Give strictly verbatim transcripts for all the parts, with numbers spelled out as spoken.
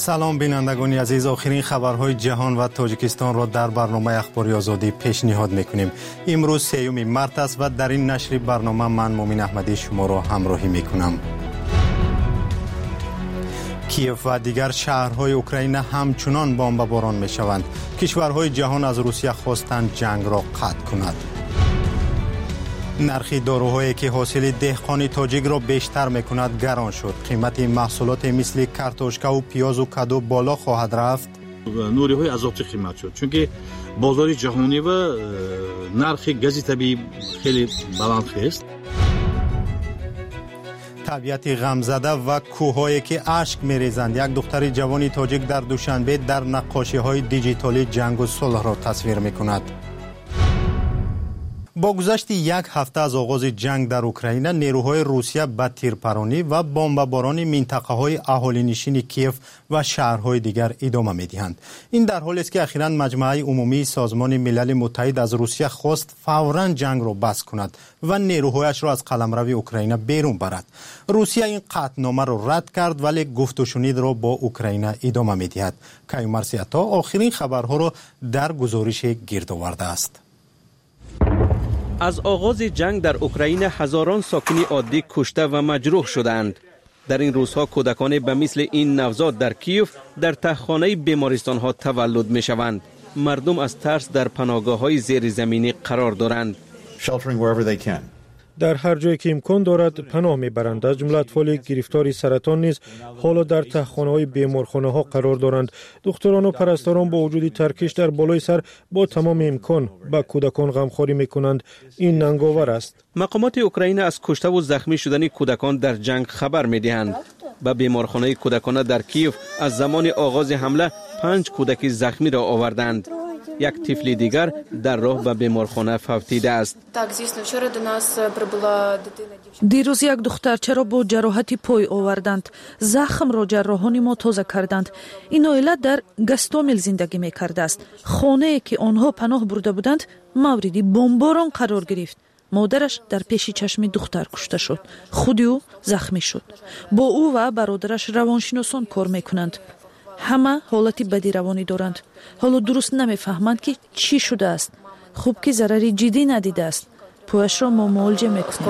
سلام بینندگان عزیز، آخرین خبرهای جهان و تاجیکستان را در برنامه اخباری آزادی پیشنهاد میکنیم. امروز سیوم مارس است و در این نشر برنامه من مومن احمدی شما را همراهی میکنم. کیف و دیگر شهرهای اوکراین همچنان بمباران میشوند. کشورهای جهان از روسیه خواستند جنگ را قطع کند. نرخ داروهایی که حاصل دهقان تاجیک را بیشتر میکند گران شد. قیمت محصولات مثل کارتوشکا و پیاز و کدو بالا خواهد رفت. نوری های اضافه قیمت شد چون که بازار جهانی و نرخ گاز طبیعی خیلی بلند است. طبیعت غمزده و کوههایی که اشک میریزند. یک دختر جوانی تاجیک در دوشنبه در نقاشی های دیجیتالی جنگ و صلح را تصویر میکند. با گذشت یک هفته از آغاز جنگ در اوکراین، نیروهای روسیه به تیرپرانی و بمباران منطقه‌های اهالی‌نشین کیف و شهرهای دیگر ادامه می‌دهند. این در حالی است که اخیراً مجمع عمومی سازمان ملل متحد از روسیه خواست فوراً جنگ را بس کند و نیروهایش را از قلمرو اوکراین بیرون برد. روسیه این قطعنامه را رد کرد ولی گفت و شنید را با اوکراین ادامه می‌دهد. کیومرث عطا آخرین خبرها را در گزارش گرد آورده است. از آغاز جنگ در اوکراین هزاران ساکن عادی کشته و مجروح شدند. در این روزها کودکان به مثل این نوزاد در کیف در تهخانه بیمارستان ها تولد می شوند. مردم از ترس در پناهگاه های زیر زمینی قرار دارند. در هر جایی که امکان دارد پناه میبرند. از جمله اطفال گرفتار سرطان نیز حالا در تهخانه های بیمارخانه ها قرار دارند. دکتران و پرستاران با وجود ترکش در بالای سر با تمام امکان با کودکان غمخواری میکنند. این ننگاور است. مقامات اوکراین از کشته و زخمی شدن کودکان در جنگ خبر میدهند. به بیمارخانه کودکان در کیف از زمان آغاز حمله پنج کودک زخمی را آوردند. یک طفل دیگر در راه به بیمارخانه فوتیده است. دیروز یک دخترچه را با جراحت پای آوردند. زخم را جراحان ما تازه کردند. این عائله در گستومیل زندگی می کرده است. خانه‌ای که آنها پناه برده بودند مورد بمباران قرار گرفت. مادرش در پیش چشم دختر کشته شد. خود او زخمی شد. با او و برادرش روانشناسان کار میکنند. همه حالتی بدی روانی دارند. حالا درست نمیفهمند که چی شده است. خوب که ضرری جدی ندیده است. پویش را ما معالجه میکنیم.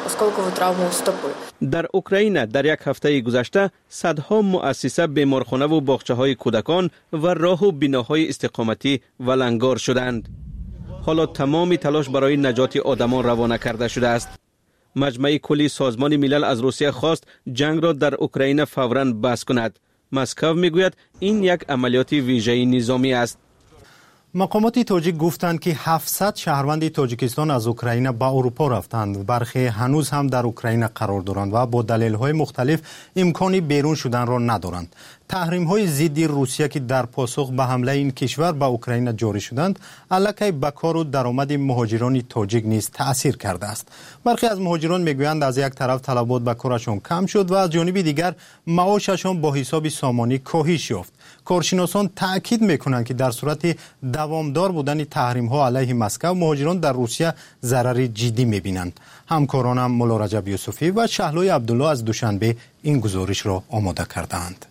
در اوکراین در یک هفته گذشته صدها مؤسسه بیمارخانه و باغچه های کودکان و راه و بناهای استقامتی ولنگار شدند. حالا تمام تلاش برای نجات آدمان روانه کرده شده است. مجمع کلی سازمان ملل از روسیه خواست جنگ را در اوکراین فوراً بس کند. مسکو میگوید این یک عملیات ویژه نظامی است. مقامات تاجیک گفتند که هفتصد شهروند تاجیکستان از اوکراین به اروپا رفتند. برخی هنوز هم در اوکراین قرار دارند و با دلایل‌های مختلف امکانی بیرون شدن را ندارند. تحریم‌های ضد روسیه که در پاسخ به حمله این کشور به اوکراین جاری شدند، الکی به کار و درآمد مهاجران تاجیک نیز تأثیر کرده است. برخی از مهاجران میگویند از یک طرف طلبات به کارشان کم شد و از جانب دیگر معاششان با حساب سامانی کاهش یافت. کارشناسان تأکید میکنند که در صورت دوامدار بودن تحریم‌ها علیه مسکو، مهاجران در روسیه ضرر جدی میبینند. همکارانم مولا رجب یوسفی و شهلای عبدالله از دوشنبه این گزارش را آماده کردند.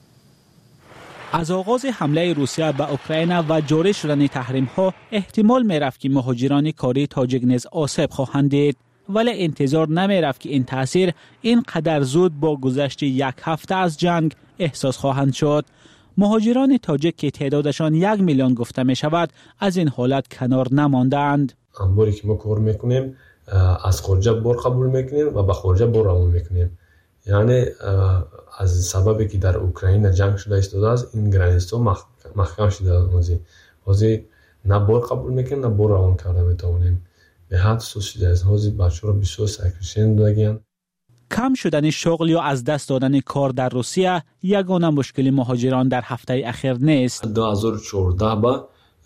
از آغاز حمله روسیه به اوکراین و جاری شدن تحریم‌ها احتمال می‌رفت که مهاجران کاری تاجیک نیز آسیب خواهند دید، ولی انتظار نمی‌رفت که این تاثیر اینقدر زود با گذشت یک هفته از جنگ احساس خواهند شد. مهاجران تاجیک که تعدادشان یک میلیون گفته می شود از این حالت کنار نماندند. انباری که ما کار میکنیم از خارج بار قبول میکنیم و به خارج بار روان میکنیم. یعنی از سببی که در اوکراین جنگ شده ایستاده است این گرانیستا محکم شده است. حاضی نه بار قبول میکنیم نه بار روان کرده میتوانیم. به حد سوس شده است. حاضی بچه را بسیار سکرشن دادگیان. کم شدن شغل یا از دست دادن کار در روسیه یگانه مشکل مهاجران در هفته اخیر نیست. دو هزار و چهارده با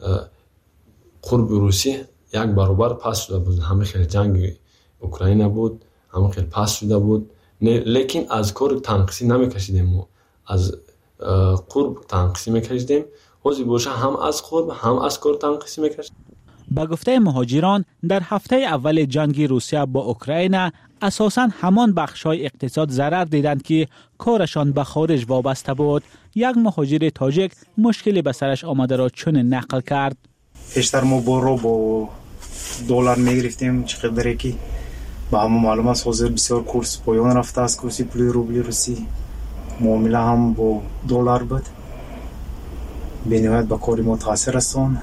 قرب روسیه یک برابر پس شده بود. همه خیلی جنگ اوکراین بود، همه خیلی پس شده بود. لیکن از کار تنقیصی نمیکشیدیم، از قرب تنقیصی میکشیدیم. حاضر باشه هم از قرب هم از کار تنقیصی میکشیدیم. به گفته مهاجران در هفته اول جنگ روسیه با اوکراین اساساً همان بخش‌های اقتصاد ضرر دیدند که کارشان به خارج وابسته بود. یک مهاجر تاجیک مشکلی به سرش آمده را چون نقل کرد. پیشتر ما برو با دلار میگرفتیم چقدر که با همه معلوم است حاضر بسیار کورس پایان رفته است، کورسی پول روبل روسی معامله هم با دلار بود، به نهایت به کاری ما تاثیر رساند.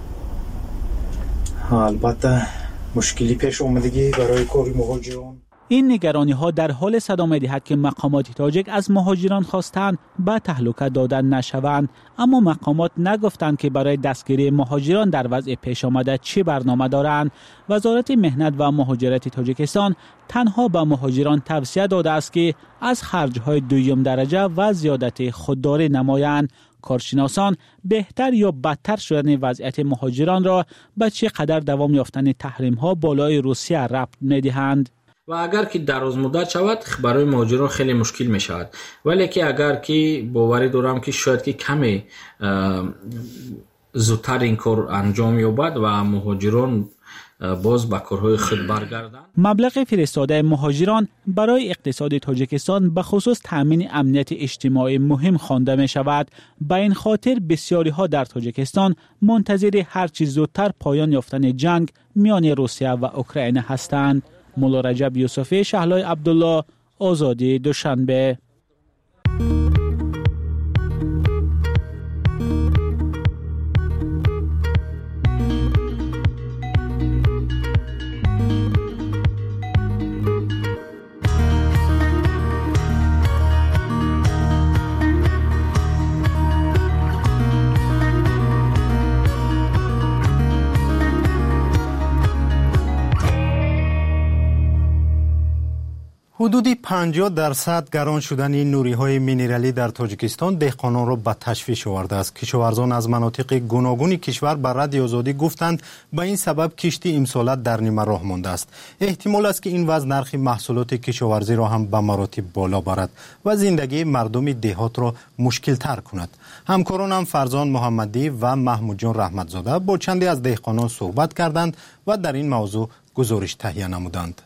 البته مشکلی پیش اومدگی برای کاری مهاجران. این نگرانی ها در حال صدا می دهد که مقامات تاجیک از مهاجران خواستند به تهلکه دادن نشوند، اما مقامات نگفتند که برای دستگیری مهاجران در وضع پیش آمده چه برنامه دارند. وزارت مهنت و مهاجرت تاجیکستان تنها به مهاجران توصیه داده است که از خرج‌های دوم درجه و زیادت خودداری نمایند. کارشناسان بهتر یا بدتر شدن وضعیت مهاجران را به چه قدر دوام یافتن تحریم ها بالای روسیه ربط می دهند. و اگر که دراز مدت شود برای مهاجران خیلی مشکل می شود، ولی که اگر که باوری دارم که شاید که کمی زودتر این کار انجام یابد و مهاجران باز به کارهای خود برگردند. مبلغ فرستاده مهاجران برای اقتصاد تاجیکستان به خصوص تامین امنیت اجتماعی مهم خوانده می شود. به این خاطر بسیاری ها در تاجیکستان منتظر هر چیز زودتر پایان یافتن جنگ میان روسیه و اوکراین هستند. مولا رجب یوسفی، شهلای عبدالله، آزادی، دوشنبه. حدودی پنجاه درصد گران شدن نوری‌های مینرالی در تاجیکستان دهقانان را به تشویش آورده است. کشاورزان از مناطق گوناگون کشور بر رادیو آزادی گفتند به این سبب کشتی امسالت در نیمه راه مانده است. احتمال است که این وضع نرخ محصولات کشاورزی را هم به مراتب بالا برد و زندگی مردم دهات را مشکل تر کند. همکارانم فرزان محمدی و محمود جان رحمتزاده با چندی از دهقانان صحبت کردند و در این موضوع گزارش تهیه نمودند.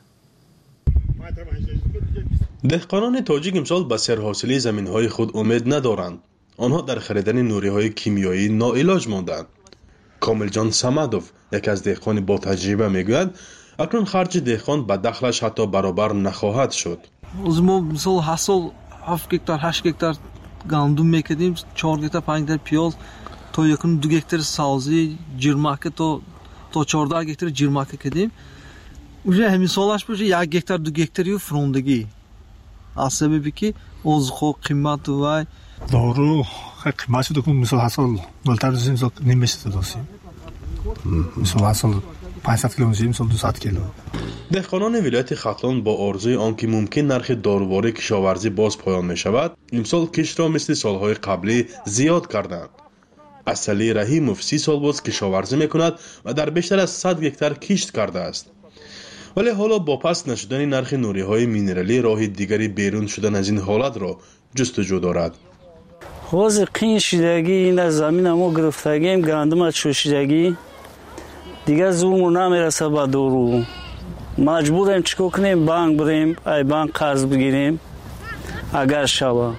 دهقانان تاجیک امسال به سرحاصلی زمین‌های خود امید ندارند. آنها در خریدن نوری‌های کیمیایی ناعلاج ماندند. کامل جان سمدوف، یک از دهقان با تجربه میگوید اکنون خرج دهقان به دخلش حتی برابر نخواهد شد. از ما مثال حاصل هفت گکتار هشت گکتار گندم میکردیم، چهار گکتار پنج گکتار پیاز، تا یکم دو گکتار سبزی جرمکه تا تا چهارده گکتار جرمکه کردیم. уже همین سالش باشه یک گکتار دو گکتاری فروندگی. از سببی که از خو قیمت و دارو قیمتش دکون مثال حاصل بالاتر از مثال نمیشه داشتیم. مثال حاصل پانصد کیلو میشه مثال دویست کیلو. دهقانان ولایت ختلان با آرزوی آنکه ممکن نرخ داروباری کشاورزی باز پایان میشود، امسال کشت را مثل سالهای قبلی زیاد کردند. اصلی رحیموف سی سال باز کشاورزی میکند و در بیشتر از صد گکتار کشت کرده است. ولی حالا با پست نشدن نرخ نوری‌های مینرالی راه دیگری بیرون شدن از این حالت را جستجو دارد. حوض قین شدگی این زمین ما گرفتگیم گندم شوشیدگی دیگه زورمون نمیرسه با دارو. مجبوریم چیکار کنیم؟ بانک بریم، ای بانک قرض بگیریم اگر شوه.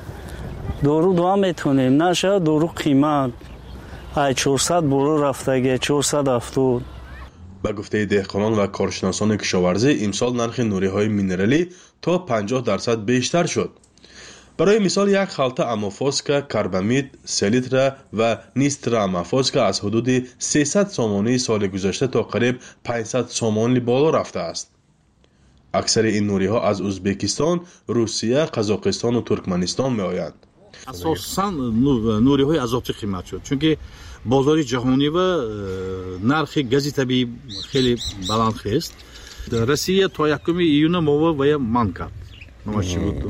دارو دو میتونیم نشه دارو قیمت ای چهارصد برو رفتگی چهارصد هفتاد. به گفته دهقانان و کارشناسان کشاورزی امسال نرخ نوری‌های مینرالی تا پنجاه درصد بیشتر شد. برای مثال یک خلطه امافاسکا کربامید سه لیتر و نیسترا امافاسکا از حدود سیصد سومانی سال گذشته تا قریب پانصد سومانی بالا رفته است. اکثر این نوری‌ها از ازبکستان، روسیه، قزاقستان و ترکمنستان می‌آیند. اساساً نوری‌های اضافی قیمت شد چون که بازار جهانی و نرخ گاز طبیعی خیلی بلند است. روسیه تا یکم ایون مو و من کرد. نمایش بود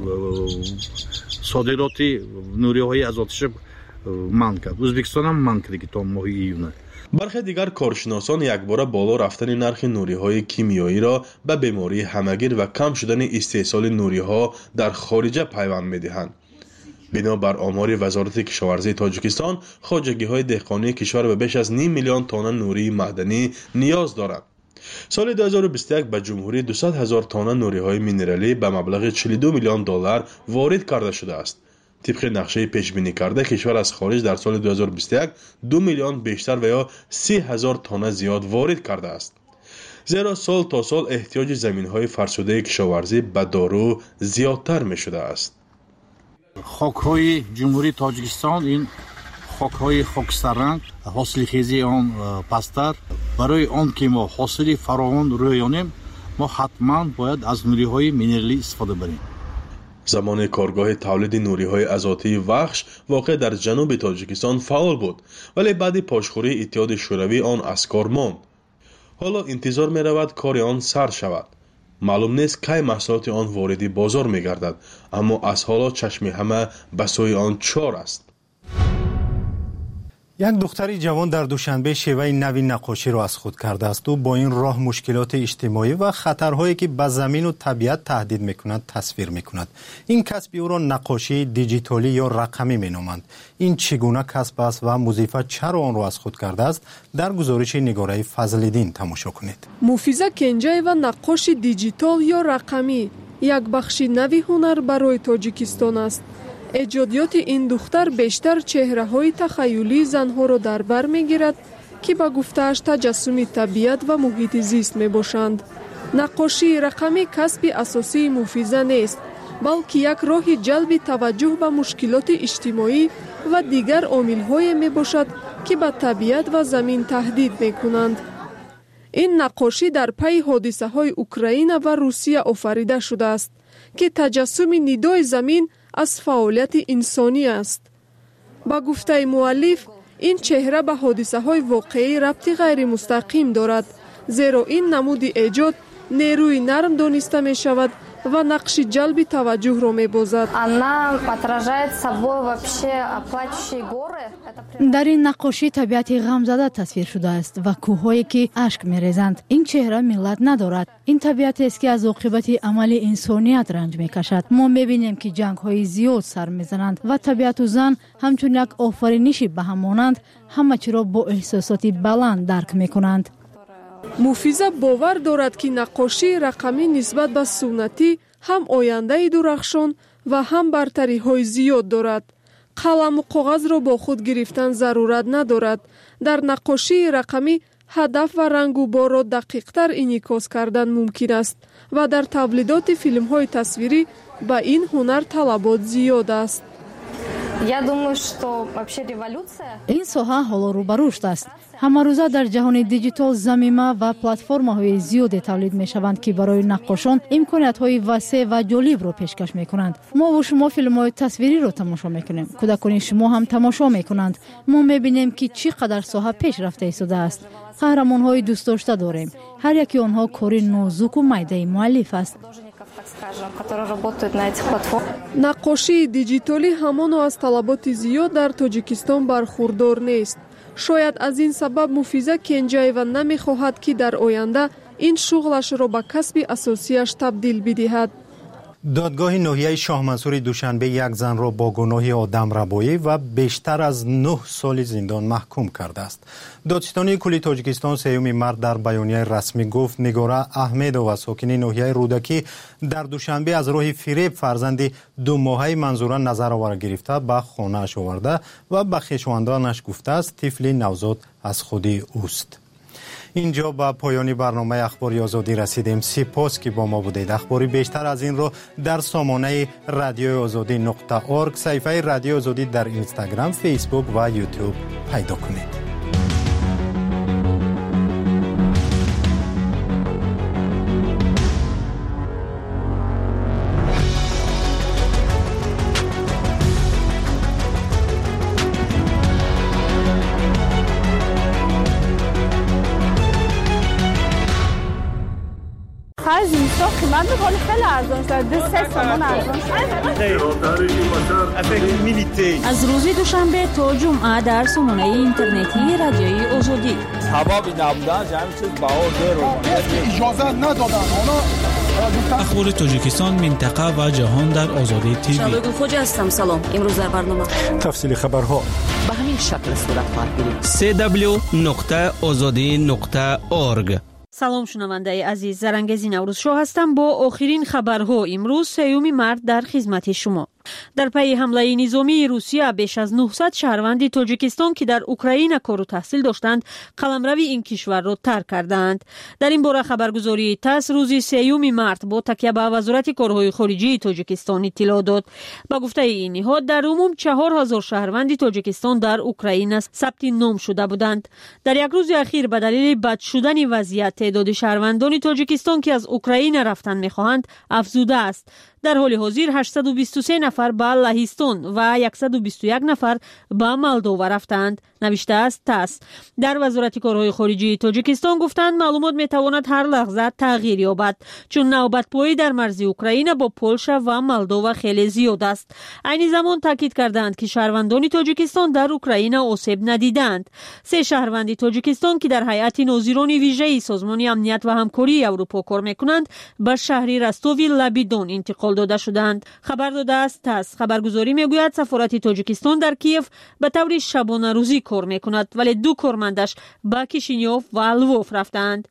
صادرات نوری‌های اضافی من کرد. ازبکستان هم من کرد که تا ماه ایون. برخی دیگر کارشناسان یک باره بالا رفتن نرخ نوری‌های کیمیایی را به بیماری همگیر و کم شدن استحصال نوری‌ها در خارج پیوند می‌دهند. بنابر آمار وزارت کشاورزی تاجیکستان، خواجگی‌های دهقانی کشور به بیش از نیم میلیون تن نوری معدنی نیاز دارند. سال دو هزار و بیست و یک به جمهوری دویست هزار تن نوری‌های مینرالی به مبلغ چهل و دو میلیون دلار وارد کرده شده است. طبق نقشه پیش بینی کرده کشور از خارج در سال دو هزار و بیست و یک دو میلیون بیشتر و یا سی هزار تن زیاد وارد کرده است. زیرا سال تا سال احتیاج زمین‌های فرسوده کشاورزی به دارو زیادتر می‌شده است. خاک‌های جمهوری تاجیکستان این خاک‌های خاکستررنگ، حاصلخیزی آن پستر، برای آن که ما حاصل فراوان رویانیم ما حتما باید از نوری‌های مینرلی استفاده بریم. زمان کارگاه تولید نوری‌های ازاتی وخش واقع در جنوب تاجیکستان فعال بود، ولی بعد پاشخوری اتحاد شوروی آن از کار ماند. حالا انتظار می رود کار آن سر شود. معلوم نیست کی محصولات آن واردی بازار می گردد، اما از حالا چشم همه به سوی آن چار است. یک دختری جوان در دوشنبه شیوه نوی نقاشی را از خود کرده است. او با این راه مشکلات اجتماعی و خطرهایی که به زمین و طبیعت تهدید می‌کند تصویر می‌کند. این کسب او را نقاشی دیجیتالی یا رقمی می‌نامند. این چگونه کسب است و مضیفه چرا آن را از خود کرده است؟ در گزارش نگاره فضل‌الدین تماشا کنید. موفیزا کنجاєва نقاش دیجیتال یا رقمی یک بخش نوی هنر برای تاجیکستان است. اجادیات این دختر بیشتر چهره‌های تخیلی زن‌ها را در بر می‌گیرد که با گفته‌اش تجسم طبیعت و محیط زیست می‌باشند. نقاشی رقمی کسب اساسی موفیزا نیست، بلکه یک راه جلب توجه به مشکلات اجتماعی و دیگر عامل‌های می‌باشد که به طبیعت و زمین تهدید می‌کنند. این نقاشی در پی حادثه‌های اوکراین و روسیه آفریده شده است که تجسم ندای زمین از فعالیت انسانی است. با گفته مؤلف این چهره به حادثه های واقعی ربطی غیر مستقیم دارد، زیرا این نمود ایجاد نیروی نرم دانسته می شود و نقش جلب توجه را می بازد. در این نقاشی طبیعت غمزده تصویر شده است و کوههایی که اشک می ریزند. این چهره ملت ندارد. این طبیعت است که از عاقبت عمل انسانیت رنج می کشد. ما می بینیم که جنگ های زیاد سر می زنند و طبیعت و زن همچون یک آفرینشی به هم مانند، همه چی را با احساسات بلند درک می کنند. موفیزا باور دارد که نقاشی رقمی نسبت به سنتی هم آینده درخشان و هم برتری های زیاد دارد. قلم و کاغذ را با خود گرفتن ضرورت ندارد. در نقاشی رقمی هدف و رنگ و بار را دقیق تر انعکاس کردن ممکن است و در تولیدات فیلم های تصویری با این هنر طلبات زیاد است. این ساحه حالا رو به رشد است. همه روزه در جهان دیجیتال زمینه و پلتفرم‌های زیاد تولید می‌شوند که برای نقاشان امکانات‌های وسیع و جالب را پیشکش می‌کنند. ما و شما فیلم‌های تصویری را تماشا می‌کنیم. کودکان شما هم تماشا می‌کنند. ما می‌بینیم که چقدر ساحه پیشرفته ایستاده است. قهرمان‌های دوست داشته داریم. هر یکی آنها کاری نازک و میده مؤلف است. نقاشی دیجیتالی همان از طلبات زیاد در تاجیکستان برخوردار نیست. شاید از این سبب موفیزا کنجاєва نمی‌خواهد که در آینده این شغلش را به کسب اساسیش تبدیل بدهد. دادگاه ناحیه شاه منصور دوشنبه یک زن را با گناه آدمربایی و بیشتر از نه سال زندان محکوم کرده است. دادستانی کلی تاجیکستان سیوم مرد در بیانیه رسمی گفت نگاره احمدووا ساکن ناحیه رودکی در دوشنبه از راه فریب فرزند دو ماهه منظوره نظر آور گرفته به خانه اش آورده و به خویشاوندانش گفته است طفل نوزاد از خودی اوست. اینجا با پایان برنامه اخباری آزادی رسیدیم. سپاس که با ما بودید. اخباری بیشتر از این رو در سامانه رادیو آزادی نقطه اورگ، صفحه رادیو آزادی در اینستاگرام، فیسبوک و یوتیوب پیدا کنید. آخر زمستان قیمت ولی خیلی ارزان شد. دو سه تومان ارزان شد. از روز دوشنبه تا جمعه در سامانه اینترنتی رادیوی آزادی. هوا بی نبودن جمع چیز باور دارو. اجازه ندادن. اخبار تاجیکستان، منطقه و جهان در آزادی تیوی. شبگون خوج هستم. سلام. امروز در برنامه تفصیل خبرها به همین شکل صورت خواهد گرفت. سه دبلیو نقطه آزادی نقطه اورگ. سلام شنونده عزیز، زرنگزی نوروز شو هستم با آخرین خبرها. امروز سیوم مرد در خدمت شما. در پی حمله نظامی روسیه بیش از نهصد شهروند تاجیکستان که در اوکراین کار و تحصیل داشتند قلمروی این کشور را ترک کردند. در این باره خبرگزاری تاس روز سیوم مارس با تکیه به وزارت کارهای خارجه تاجیکستان اطلاع داد. با گفته این نهاد در عموم چهار هزار شهروند تاجیکستان در اوکراین ثبت نام شده بودند. در یک روز اخیر به دلیل بد شدن وضعیت تعداد شهروندان تاجیکستان که از اوکراین رفتن می‌خواهند افزوده است. در حال حاضر هشتصد و بیست و سه نفر به لهستان و صد و بیست و یک نفر به مولدووا رفتند، نوشته است تاس. در وزارت کارهای خارجه تاجیکستان گفتند معلومات میتواند هر لحظه تغییر یابد چون نوبت‌پایی در مرز اوکراین با پولشا و مولدووا خیلی زیاد است. عین زمان تاکید کردند که شهروندان تاجیکستان در اوکراین آسیب ندیدند. سه شهروند تاجیکستان که در هیئت ناظران ویژه سازمان امنیت و همکاری اروپا کار میکنند به شهر رستوی لبیدون انتقال داده شدند. خبر داده است تاس. خبرگزاری میگوید سفارت تاجیکستان در کیف به طور شبانه روزی کار میکند ولی دو کارمندش به کیشینیوف و لووف رفتند.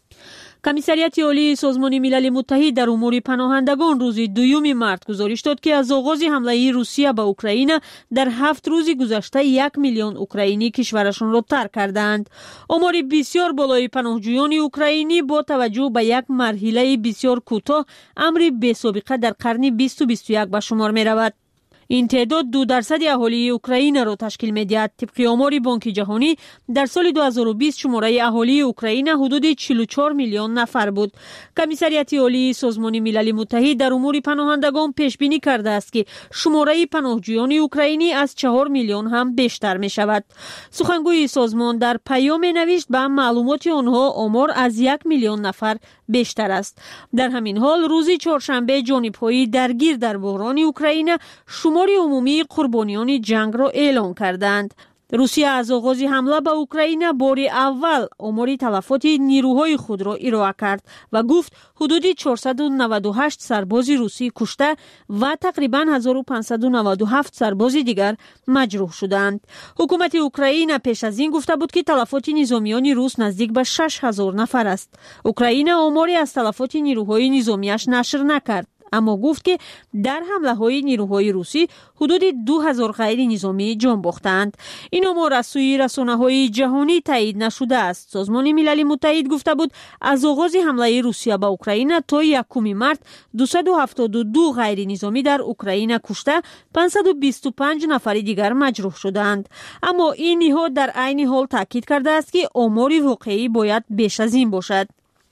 کمیسریت عالی سازمان ملل متحد در امور پناهندگان روز دوم مارس گزارش داد که از آغاز حمله روسیه به اوکراین در هفت روز گذشته یک میلیون اوکراینی کشورشان را ترک کردند. آمار بسیار بالای پناهجویان اوکراینی با توجه به یک مرحله بسیار کوتاه امر بی‌سابقه در قرن بیست و بیست و یک به شمار می رود. این تعداد دو درصد اهالی اوکراین را تشکیل می‌دهد. طبق آمار بانک جهانی در سال دو هزار و بیست شماره اهالی اوکراین حدود چهل و چهار میلیون نفر بود. کمیسریت عالی سازمان ملل متحد در امور پناهندگان پیش بینی کرده است که شماره پناهجویان اوکراینی از چهار میلیون هم بیشتر می شود. سخنگوی سازمان در پیام نوشت به معلومات آنها آمار از یک میلیون نفر بیشتر است. در همین حال روز چهارشنبه جانب‌های درگیر در بحران اوکراین شمار عمومی قربانیان جنگ را اعلام کردند. روسیه از آغاز حمله به اوکراین بار اول آمار تلفات نیروهای خود را ارائه کرد و گفت حدود چهارصد و نود و هشت سرباز روسی کشته و تقریباً هزار و پانصد و نود و هفت سرباز دیگر مجروح شدند. حکومت اوکراین پیش از این گفته بود که تلفات نظامیان روس نزدیک به شش هزار نفر است. اوکراین آماری از تلفات نیروهای نظامیش نشر نکرد، اما گفت که در حمله های نیروهای روسی حدود دو هزار غیر نظامی جان باختند. این آمار از سوی رسانه های جهانی تایید نشده است. سازمان ملل متحد گفته بود از آغاز حمله روسیه به اوکراین تا یکم مارس دویست و هفتاد و دو غیر نظامی در اوکراین کشته، پانصد و بیست و پنج نفر دیگر مجروح شدند. اما این نهاد در عین حال تاکید کرده است که آمار واقعی باید بیش از این باشد.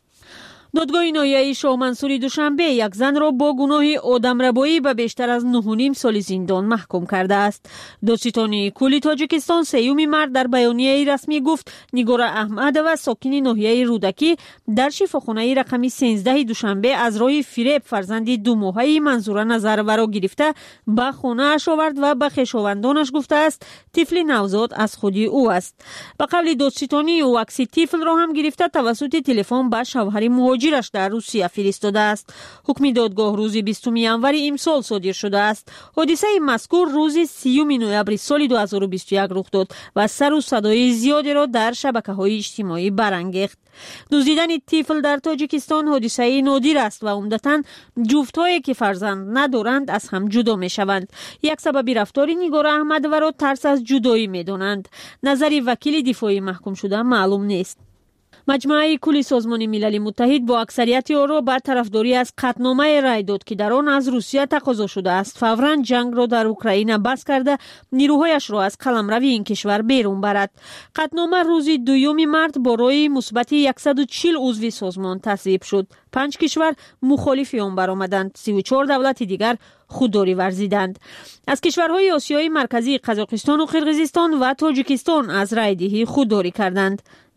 دادگاه ناحیه شاه منصوری دوشنبه یک زن را با گناه آدمربایی به بیشتر از نه و نیم سال زندان محکوم کرده است. دادستان کل تاجیکستان سیوم مارس در بیانیه رسمی گفت نگار احمد و ساکن ناحیه رودکی در شفاخانه رقم سیزده دوشنبه از راه فریب فرزند دو ماهه منظور نظر ورا گرفته به خانه اش آورد و به خویشاوندانش گفته است طفل نوزاد از خود او است. به قول دادستانی او عکس طفل را هم گرفته توسط تلفن به شوهر مهاجرش در روسیه فرستاده است. حکم دادگاه روز بیستم ژانویه امسال صادر شده است. حادثه مذکور روز سیوم نوامبر سال دو هزار و بیست و یک رخ داد و سر و صدای زیادی را در شبکه‌های اجتماعی برانگیخت. دزدیدن طفل در تاجیکستان حادثه نادر است و عمدتاً جفت‌هایی که فرزند ندارند از هم جدا می‌شوند. یک سبب رفتار نگار احمد و را ترس از جدایی می‌دانند. نظر وکیل دفاعی محکوم شده معلوم نیست. مجمع کل سازمان ملل متحد با اکثریت آرا بر طرفداری از قطعنامه رای داد که در آن از روسیه تقاضا شده است فوراً جنگ را در اوکراین بس کرده نیروهایش را از قلمرو این کشور بیرون برد. قطعنامه روز دوم مارس با رای مثبت صد و چهل عضو سازمان تصویب شد. پنج کشور مخالف آن برآمدند. سی و چهار دولت دیگر خودداری ورزیدند. از کشورهای آسیای مرکزی قزاقستان و قرقیزستان و تاجیکستان از رای دهی خودداری کردند.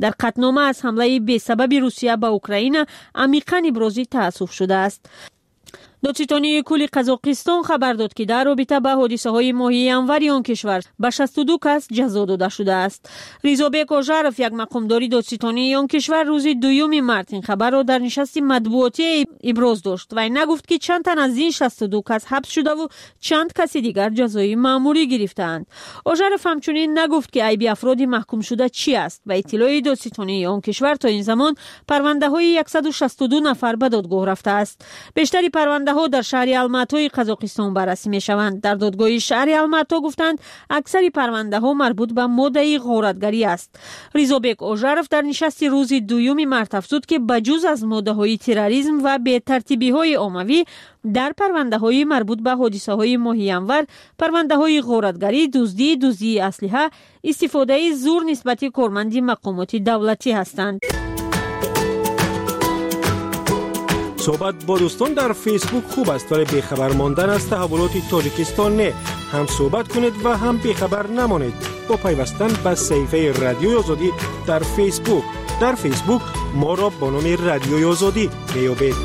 در قطعنامه از حمله بی‌سبب روسیه به اوکراین عمیقاً ابراز تأسف شده است. دادستانی کل قزاقستان خبر داد که در رابطه با حادثه‌های ماه ینوری آن کشور به شصت و دو کس جزا داده شده است. ریزابک اوژارف، یک مقامداری دادستانی آن کشور، روز دوم مارس این خبر را در نشست مطبوعاتی ابراز داشت و نگفت که چند تن از این شصت و دو کس حبس شده و چند کس دیگر جزای مأموری گرفتند. اوژارف همچنین نگفت که عیب افراد محکوم شده چی است. به اطلاع دادستانی آن کشور تا این زمان پرونده‌های صد و شصت و دو نفر به دادگاه رفته است. بیشتر پرونده ها در شهر الماتی قزاقستان بررسی می شوند. در دادگاه شهر الماتی گفتند اکثر پرونده ها مربوط به ماده غارتگری است. ریزابک اوژارف در نشست روز دوم مارس افزود که بجز از ماده های تروریسم و بی ترتیبی های عمومی، در پرونده های مربوط به حادثه های ماه ینور، پرونده های غارتگری، دزدی، دزدی اسلحه، استفاده زور نسبت کارمند مقامات دولتی هستند. صحبت با دوستان در فیسبوک خوب است، ولی بیخبر ماندن از تحولات تاجیکستان نه. هم صحبت کنید و هم بیخبر نمانید با پیوستن به صفحه رادیوی آزادی در فیسبوک. در فیسبوک ما را با نام رادیوی آزادی بیابید.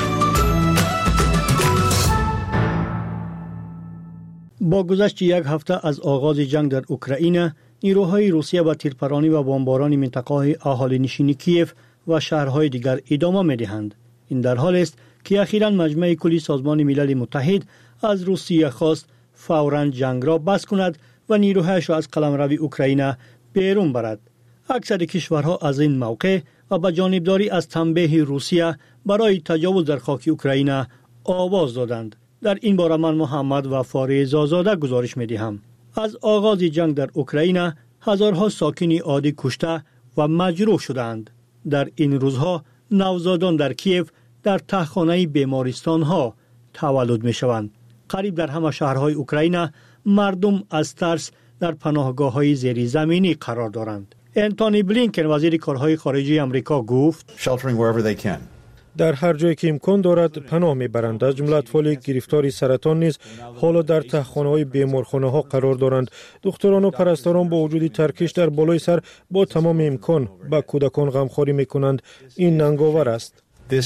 با گذشت یک هفته از آغاز جنگ در اوکراین، نیروهای روسیه با تیرپرانی و بمباران منطقه‌های اهالی نشین کیف و شهرهای دیگر ادامه می‌دهند. این در حال است که اخیراً مجمع کلی سازمان ملل متحد از روسیه خواست فوراً جنگ را بس کند و نیروهایش را از قلمرو اوکراین بیرون برد. اکثر کشورها از این موقع و با جانبداری از تنبیه روسیه برای تجاوز در خاک اوکراین آواز دادند. در این باره من محمد و فارز آزاده گزارش می‌دهم. از آغاز جنگ در اوکراین هزارها ساکن عادی کشته و مجروح شدند. در این روزها نوزادان در کیف در تهخانه بیمارستان ها تولد می شوند. قریب در همه شهرهای اوکراین مردم از ترس در پناهگاه های زیر زمینی قرار دارند. انتونی بلینکن، وزیر کارهای خارجه آمریکا، گفت در هر جایی که امکان دارد پناه میبرند. از جمله اطفال گرفتار سرطان نیز حالا در تهخانه‌های بیمارخانه ها قرار دارند. دکتران و پرستاران با وجود ترکش در بالای سر با تمام امکان با کودکان غمخواری میکنند. این ننگاور است.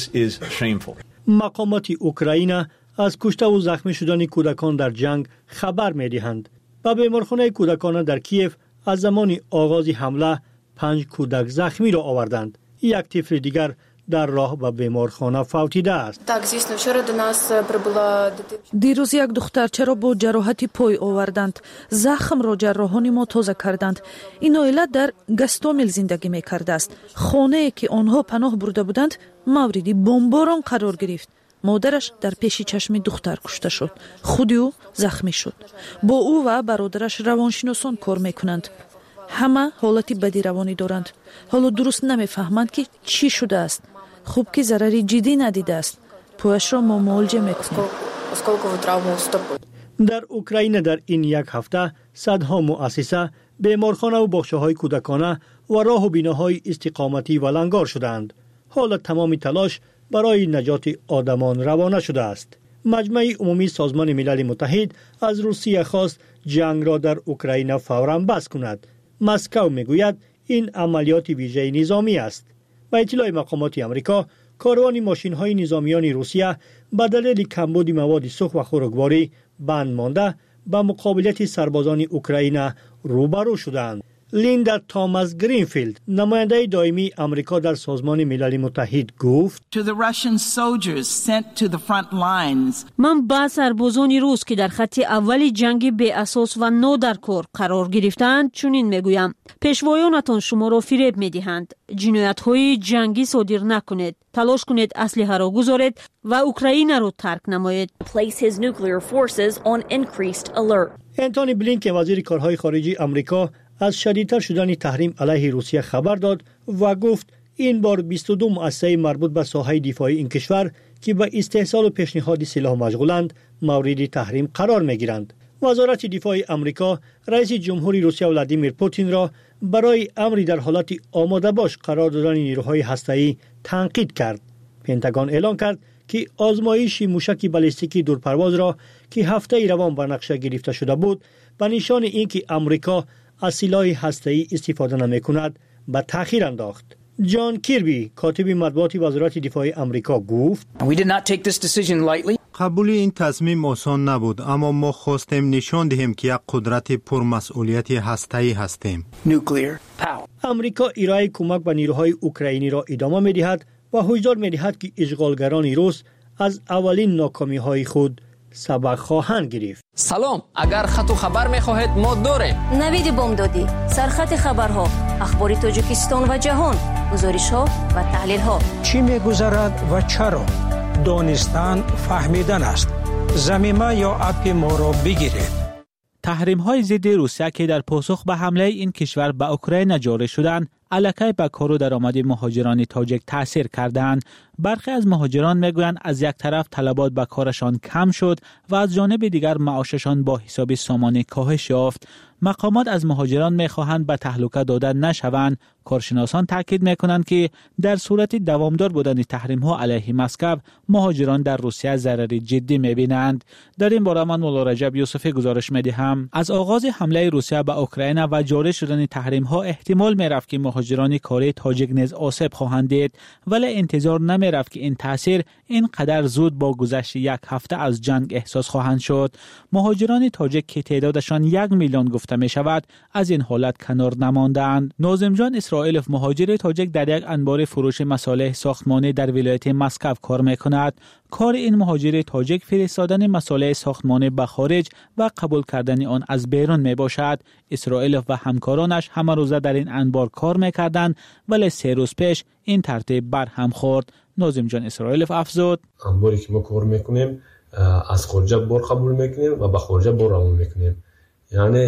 مقامات اوکراین از کشته و زخمی شدن کودکان در جنگ خبر میدهند. با بیمارخانه کودکان در کیف از زمان آغاز حمله پنج کودک زخمی را آوردند. یک طفل دیگر در راه به بیمارخانه فوتیده است. دیروز یک دخترچه را با جراحت پای آوردند. زخم را جراحان ما تازه کردند. این عائله در گستومیل زندگی می کرده است. خانه که آنها پناه برده بودند موردی بمباران قرار گرفت. مادرش در پیش چشم دختر کشته شد. خود او زخمی شد. با او و برادرش روانشناسان کار میکنند. همه حالتی بدی روانی دارند. حالا درست نمیفهمند که چی شده است. خوب که ضرری جدی ندیده است. پایش را ما معالجه میکنیم. در اوکراین در این یک هفته صدها مؤسسه، بیمارخانه و باغچه‌های کودکانه و راه و بیناهای استقامتی ولنگار شدند. حالا تمام تلاش برای نجات آدمان روانه شده است. مجمع عمومی سازمان ملل متحد از روسیه خواست جنگ را در اوکراین فوراً بس کند. مسکو میگوید این عملیات ویژه نظامی است. با اطلاع مقامات آمریکا، کاروان ماشین‌های نظامیان روسیه به دلیل کمبود مواد سوخت و خوراکواری بند مانده به مقابلت سربازان اوکراین روبرو شدند. لیندا توماس گرینفیلد، نماینده دائمی آمریکا در سازمان ملل متحد، گفت: من با سربازان روس که در خط اول جنگ بی اساس و نو در کار قرار گرفتند چنین میگویم: پیشوایانتان شما را فریب میدهند. جنایت‌های جنگی صادر نکنید. تلاش کنید اسلحه را گذارید و اوکراین را ترک نمایید. انتونی بلینکن، وزیر کارهای خارجه آمریکا، از شدیدتر شدن تحریم علیه روسیه خبر داد و گفت این بار بیست و دو مؤسسه مربوط به ساحه دفاعی این کشور که به استحصال و پیشنهاد سلاح مشغولند مورد تحریم قرار میگیرند. وزارت دفاع آمریکا رئیس جمهوری روسیه ولادیمیر پوتین را برای امری در حالت آماده باش قرار دادن نیروهای هسته‌ای تنقید کرد. پنتاگون اعلام کرد که آزمایش موشک بالستیکی دورپرواز را که هفته روان به نقشه گرفته شده بود به نشان اینکه آمریکا از سلاح هسته‌ای استفاده نمی‌کند به تأخیر انداخت. جان کیربی کاتب مطبوعات وزارت دفاع آمریکا گفت قبول این تصمیم آسان نبود، اما ما خواستیم نشان دهیم که یک قدرت پرمسئولیت هسته‌ای هستیم. آمریکا ارائه کمک به نیروهای اوکراینی را ادامه می‌دهد و هشدار می‌دهد که اشغالگران روس از اولین ناکامی‌های خود سبق خواهند گرفت. سلام، اگر خط و خبر می‌خواهید ما داریم. نوید بامدادی، سرخط خبرها، اخبار تاجیکستان و جهان، گزارش‌ها و تحلیل‌ها. چی می‌گذرد و چرا؟ دانستن فهمیدن است. زمینه یا اپ ما را بگیرید. تحریم‌های ضد روسیه که در پاسخ به حمله این کشور به اوکراین جاری شدند، علاقه به کار و درآمد مهاجران تاجیک تاثیر کردند. برخی از مهاجران میگویند از یک طرف طلبات به کارشان کم شد و از جانب دیگر معاششان با حساب سامانه کاهش یافت. مقامات از مهاجران میخواهند به تهلکه داده نشوند. کارشناسان تاکید میکنند که در صورت دوامدار بودن تحریم‌ها علیه مسکو، مهاجران در روسیه ضرر جدی میبینند. در این باره من مولا رجب یوسفی گزارش میدهم. از آغاز حمله روسیه به اوکراین و جاری شدن تحریم‌ها احتمال میرفت که مهاجران کاری تاجیک نیز آسیب خواهند دید، ولی انتظار نمیرفت که این تاثیر اینقدر زود با گذشت یک هفته از جنگ احساس خواهند شد. مهاجران تاجیک که تعدادشان یک میلیون گفته می شود از این حالت کنار نماندند. ناظم جان اسرائیلوف مهاجر تاجیک در یک انبار فروش مصالح ساختمانی در ولایت مسکو کار می کند. کار این مهاجر تاجیک فرستادن مصالح ساختمانی به خارج و قبول کردن آن از بیرون می باشد. اسرائیلوف و همکارانش همه روزه در این انبار کار می کردند، ولی سه روز پیش این ترتیب بر هم خورد. ناظم جان اسرائیلوف افزود: انباری که ما کار میکنیم از خارج بار قبول میکنیم و به خارج بار روان میکنیم. یعنی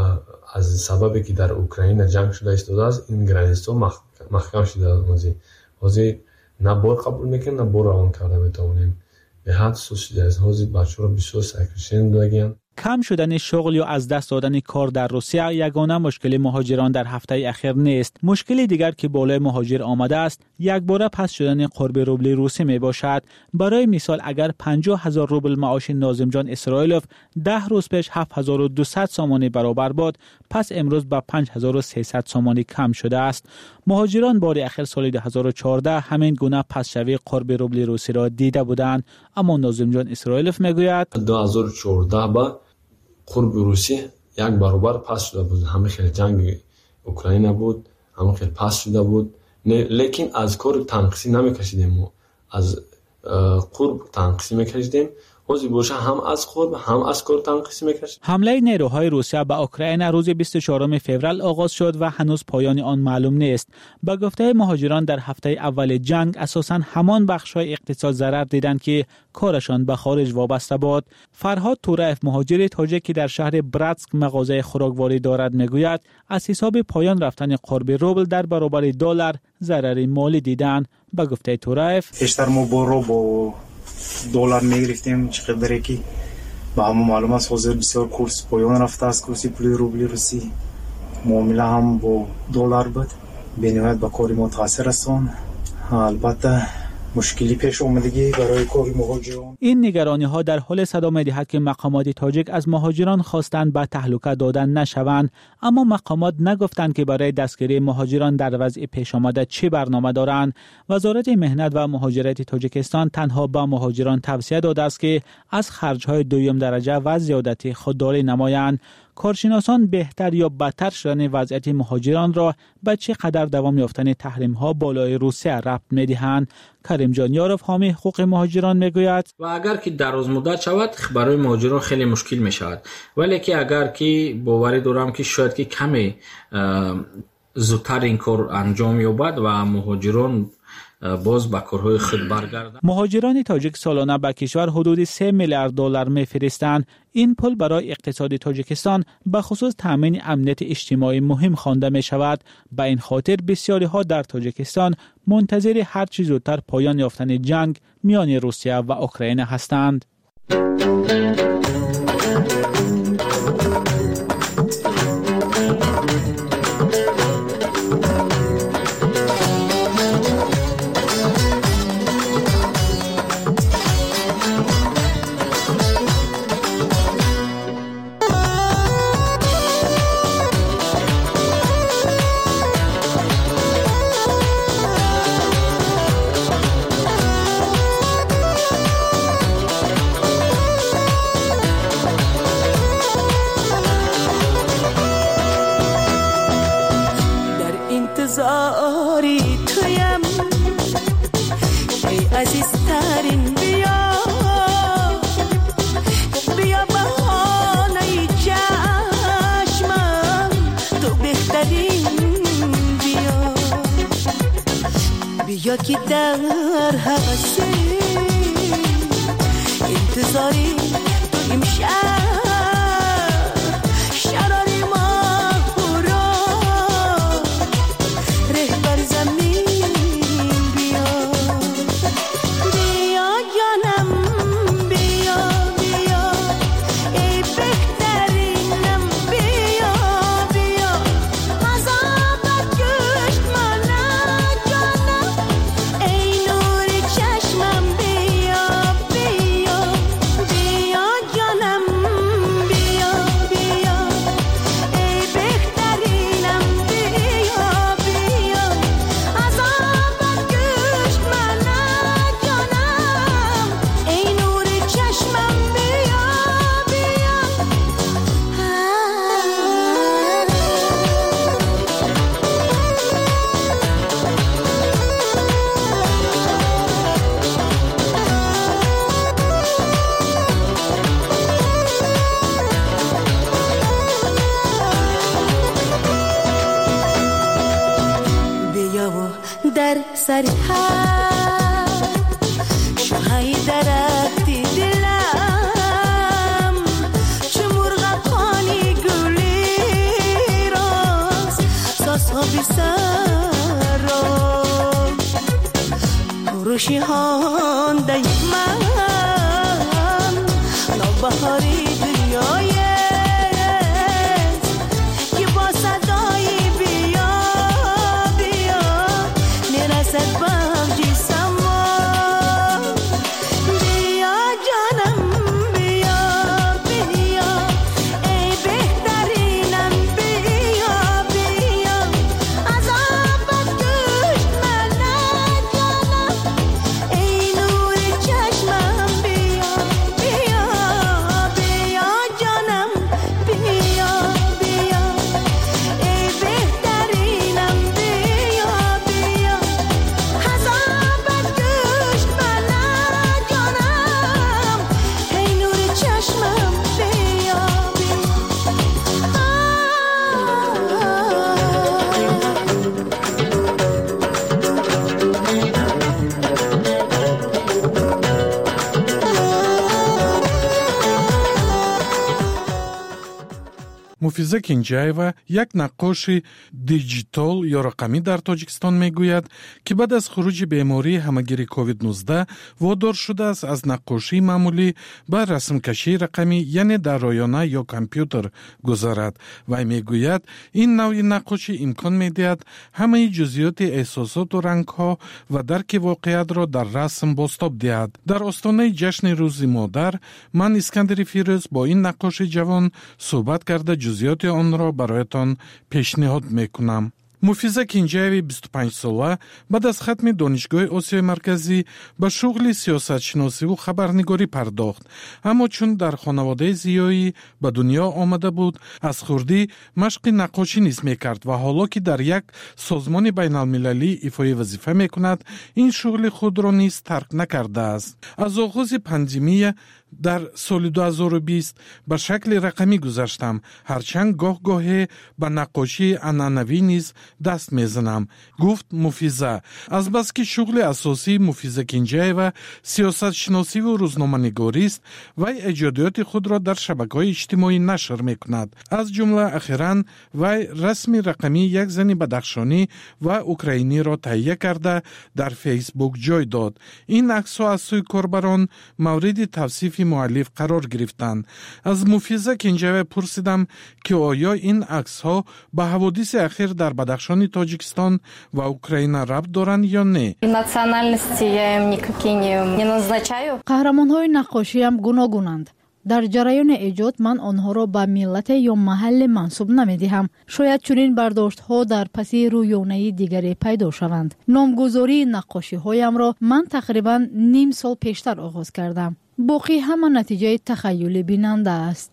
از سببی که در اوکراین جنگ شده ایستاده است، این گرانیستا محکم شده است. حاضر نه بار قبول میکنیم نه بار روان کرده میتونیم. به حد سوسیده است. حاضر بچه را بسیار سکرشن داگیم. کم شدن شغل یا از دست دادن کار در روسیه یگانه مشکل مهاجران در هفته اخیر نیست. مشکل دیگر که بالای مهاجر آمده است، یک باره پس شدن قرب روبل روسی می باشد. برای مثال اگر پنجاه هزار روبل معاش ناظم جان اسرائیلوف ده روز پیش هفت هزار و دویست سامانه برابر بود، پس امروز به پنج هزار و سیصد سامانه کم شده است. مهاجران بار اخیر سال دو هزار و چهارده همین گونه پس شوی قرب روبل روسی را دیده بودند، اما ناظم جان اسرائیلوف میگوید دو هزار و چهارده با قرب روسی یک برابر پس شده بود. همه خیلی جنگ اوکراین بود، همه خیلی پس شده بود، لیکن از کار تنقیصی نمیکشیدیم. ما از قرب تنقیصی میکشیدیم. حاضر باشه هم از قرب هم از کار تنقیصی میکشید. حمله نیروهای روسیه به اوکراین روز بیست و چهارم فوریه آغاز شد و هنوز پایان آن معلوم نیست. به گفته مهاجران در هفته اول جنگ اساساً همان بخش‌های اقتصاد ضرر دیدند که کارشان به خارج وابسته بود. فرهاد تورایف مهاجر تاجیک که در شهر براتسک مغازه خوراکواری دارد میگوید از حساب پایان رفتن قرب روبل در برابر دلار ضرر مالی دیدند. به گفته تورایف بیشتر ما برو با دلار میگرفتیم چقدر که با همه معلوم است حاضر بسیار کورس پایان رفته است. کورسی پولی روبل روسی معامله هم با دلار بود، به نهایت با کاری ما تاثیر رساند. البته مشکلی پیش اومدگی برای کاری مهاجران. این نگرانی ها در حال صدا می‌دهد که مقامات تاجیک از مهاجران خواستند به تهلکه دادن نشوند، اما مقامات نگفتند که برای دستگیری مهاجران در وضع پیش آمده چه برنامه دارند. وزارت مهنت و مهاجرت تاجیکستان تنها به مهاجران توصیه داده است که از خرج‌های دوم درجه و زیادتی خودداری نمایند. کارشناسان بهتر یا بدتر شدن وضعیت مهاجران را به چقدر دوام یافتن تحریم‌ها بالای روسیه ربط می‌دهند. کریم جان یاروف حامی حقوق مهاجران میگوید و اگر که دراز مدت شود برای مهاجران خیلی مشکل می شود، ولی که اگر که باوری دارم که شاید که کمی زودتر این کار انجام یابد و مهاجران باز به کارهای خود برگردند. مهاجران تاجیک سالانه به کشور حدود سه میلیارد دلار میفرستند. این پول برای اقتصاد تاجیکستان به خصوص تامین امنیت اجتماعی مهم خوانده می شود. به این خاطر بسیاری ها در تاجیکستان منتظر هر چه زودتر پایان یافتن جنگ میان روسیه و اوکراین هستند. عزیزترین بیا بیا بهانه چشمم تو بهترین بیا بیا که در حوثی انتظاری تو امشب شراری ما را رهبر زمین بیا بیا جانم بیا بیا ای بهترینم بیا بیا عذابت کشت من جانم ای نور چشمم بیا بیا بیا جانم بیا بیا ای بهترینم بیا بیا عذابت کشت من جانم ای نور چشمم بیا بیا بیا و در سر هر شاهی درختی دلم چه مرغکانی گلی راست ساسا بی سر را پروشی هانده من نوبهاری دنیای که با صدای بیا بیا میرسد بهجی سما بیا جانم بیا بیا ای بهترینم بیا بیا عذابت کشت من جانم ای نور چشمم بیا بیا بیا جانم بیا بیا ای بهترینم بیا بیا عذابت کشت من جانم ای نور چشمم بیا муфиза кинҷаева як наққоши диҷитал ё рақамӣ дар тоҷикистон мегӯяд ки баъд аз хуруҷи бемории ҳамагири ковид нуздаҳ водор шудааст аз наққошии маъмулӣ ба расмкашии рақамӣ яъне дар роёна ё компютер гузарад. Вай мегӯяд ин навъи наққошӣ имкон медиҳад ҳамаи ҷузъиёти эҳсосоту рангҳо ва дарки воқеиятро дар расм бостоб диҳад. Дар остонаи ҷашни рӯзи модар ман Искандари Фирӯз бо ин наққоши ҷавон суҳбат карда ҷузъиёти онро бароятон пешниҳод мекунам. муфиза кинҷаеви бисту панҷсола баъд аз хатми донишгоҳи Осиёи Марказӣ ба шуғли сиёсатшиносиву хабарнигорӣ пардохт. Аммо чун дар хонаводаи зиёӣ ба дунё омада буд, аз хурдӣ машқи наққошӣ низ мекард ва ҳоло ки дар як созмони байналмилалӣ ифои вазифа мекунад, ин шуғли худро низ тарк накардааст. Аз оғози пандемия дар соли ду ҳазору бист ба шакли рақамӣ гузаштам, ҳарчанд гоҳ-гоҳе ба наққошии анъанавӣ низ даст мезанам, гуфт муфиза. Азбаски шуғли асосии муфиза Кинҷаева сиёсатшиносиву рӯзноманигорист, вай эҷодиёти худро дар шабакаҳои иҷтимоӣ нашр мекунад. Аз ҷумла ахиран вай расми рақамии як зани бадахшонӣ ва украиниро таҳия карда дар фейсбук ҷой дод. Ин аксҳо аз сӯи корбарон мавриди тавсифи муаллиф қарор гирифтанд. Аз муфиза Кинҷаева пурсидам ки оё ин аксҳо ба ҳаводиси ахир дар Бадахшони Тоҷикистон ва Украина рабт доранд ё не? қаҳрамонҳои наққошиам гуногунанд. дар ҷараёни эҷод ман онҳоро ба миллате ё маҳалле мансуб намедиҳам. Шояд чунин бардоштҳо дар паси рӯёнаи дигаре пайдо шаванд. Номгузории наққошиҳоямро ман тақрибан ним сол пештар оғоз кардам. باقی همه نتیجه تخیل بیننده است.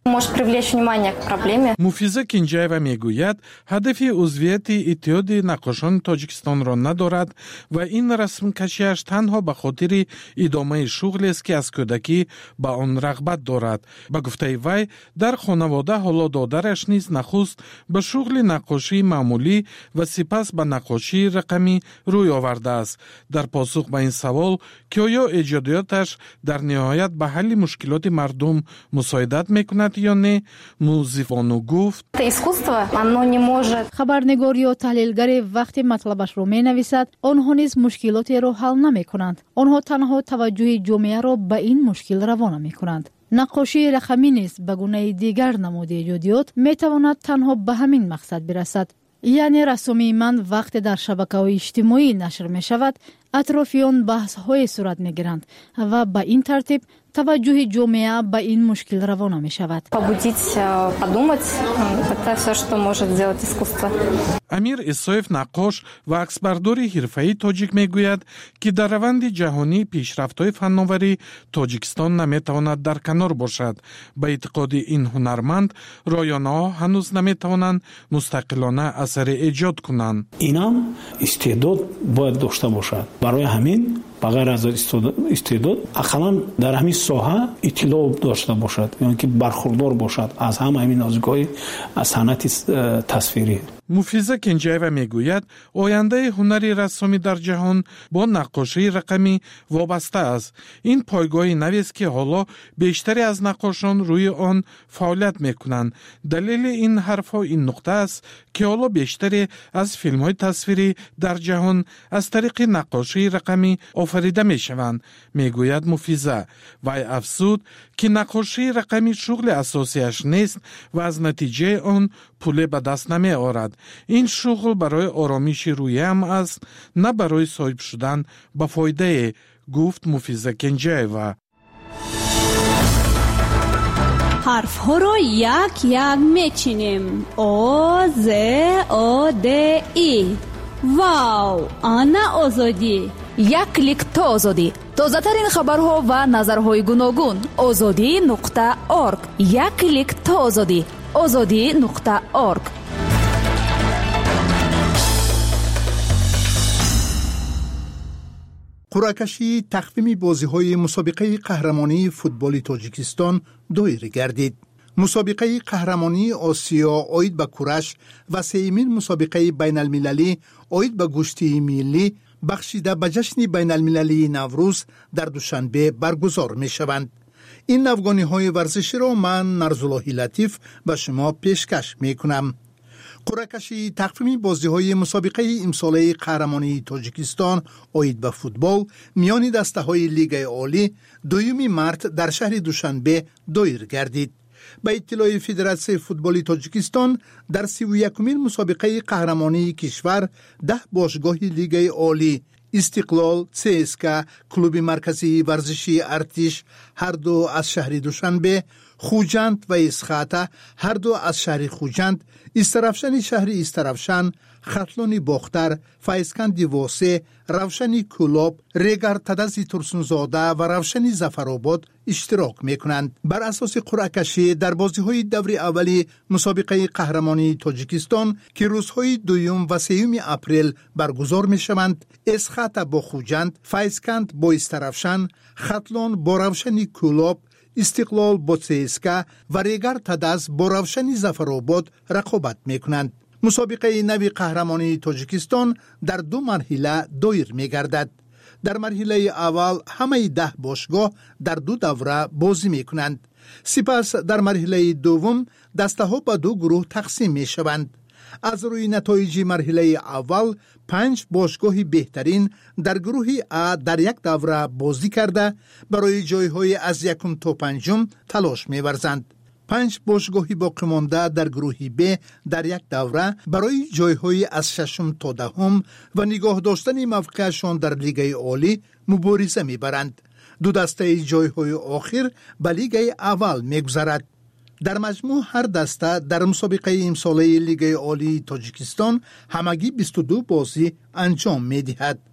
مفیزه کینجایوا میگوید هدف عضویت اتحاد نقاشان تاجیکستان را ندارد و این رسم کشیش تنها به خاطر ادامه شغلی است که از کودکی به آن رغبت دارد. به گفته وی در خانواده حالا دادرش نیز نخست به شغل نقاشی معمولی و سپس به نقاشی رقمی روی آورده است. در پاسخ به این سوال که آیا ایجادیاتش در نهایت به حل مشکلات مردم مساعدت میکند یا نه، موزیفانو گفت خبرنگار یا تحلیلگر وقتی مطلبش را می نویسد آنها نیز مشکلاتی را حل نمی کنند. آنها تنها توجه جامعه را به این مشکل روانه می کنند. نقاشی رقمی نیز به گونه دیگر نمود ایجادیات می تواند تنها به همین مقصد برسد. یعنی رسومی من وقتی در شبکه‌های اجتماعی نشر می شود اطرافیان بحث های صورت می گیرند و به این ترتیب توجه جامعه به این مشکل روانه می شود. امیر اسایف نقاش و عکسبردار حرفه‌ای تاجیک میگوید که در روند جهانی پیشرفت‌های فناوری تاجیکستان نمیتواند در کنار باشد. به اعتقاد این هنرمند رایانه‌ها هنوز نمیتوانند مستقلانه اثر ایجاد کنند. اینا استعداد باید داشته باشد. برای همین بغیر از استعداد اقلا در همین ساحه اطلاع داشته باشد، یعنی که برخوردار باشد از همه همین نازگاهی صنعت تصویری. مفیزه کینجایوا میگوید آینده هنری رسامی در جهان با نقاشی رقمی وابسته است. این پایگاه نوی است که حالا بیشتری از نقاشان روی آن فعالیت میکنند. دلیل این حرفها این نقطه است که حالا بیشتری از فیلم های تصویری در جهان از طریق نقاشی رقمی آفریده میشوند، میگوید مفیزه. وی افزود که نقاشی رقمی شغل اساسیش نیست و از نتیجه آن پول به دست نمی آورد. این شغل برای آرامش روحی هم است، نه برای صاحب شدن به فایده، گفت مفیزه کینجایوا. حرف ها را یک یک میچینیم. او ز او د ای. واو، آنا آزادی. یک کلیک تا آزادی. تازه ترین خبرها و نظرهای گوناگون. آزادی نقطه اورگ. یک کلیک تا آزادی. آزادی نقطه اورگ. قرعه‌کشی تقویم بازی‌های مسابقه قهرمانی فوتبال تاجیکستان دایر گردید. مسابقه قهرمانی آسیا آید به کورش و سومین مسابقه بین المللی آید به گوشتی ملی بخشیده به جشن بین المللی نوروز در دوشنبه برگزار می شوند. این نوگانی های ورزشی را من نرزاللهی لطیف به شما پیشکش می کنم. قرعه‌کشی تقویم بازی‌های مسابقه امساله قهرمانی تاجیکستان آید به فوتبال میان دسته‌های لیگ عالی دوم مارس در شهر دوشنبه دایر گردید. به اطلاع فدراسیون فوتبال تاجیکستان در سی و یکمین مسابقه قهرمانی کشور ده باشگاه لیگ عالی استقلال، سیسکا، کلوب مرکزی ورزشی ارتش هر دو از شهر دوشنبه، خوجند و اسخاته هر دو از شهر خوجند، استرافشن شهر استرافشن، خطلون باختر، فایسکند واسه، روشنی کلوب، ریگر تدازی ترسونزاده و روشنی زفرآباد اشتراک میکنند. بر اساس قرعه‌کشی در بازی‌های دور اولی مسابقه قهرمانی تاجیکستان که روزهای دوم و سوم اپریل برگزار میشوند، اسخاته با خوجند، فایسکند با استرافشن، خطلون با روشنی کلوب، استقلال با سیسکا و ریگر تداز با روشنی زفرآباد رقابت میکنند. مسابقه نوی قهرمانی تاجیکستان در دو مرحله دایر میگردد. در مرحله اول همه ده باشگاه در دو دوره بازی میکنند. سپس در مرحله دوم دسته ها به دو گروه تقسیم میشوند. از روی نتایج مرحله اول پنج باشگاه بهترین در گروه ا در یک دوره بازی کرده برای جایهای از یکم تا پنجم تلاش می‌ورزند. پنج باشگاه باقی مانده در گروه ب در یک دوره برای جایهای از ششم تا دهم و نگاه داشتن موقعشان در لیگ عالی مبارزه می‌برند. دو دسته جایهای آخر به لیگ اول می‌گذرد. در مجموع هر دسته در مسابقه امساله لیگ عالی تاجیکستان همگی بیست و دو بازی انجام می‌دهد.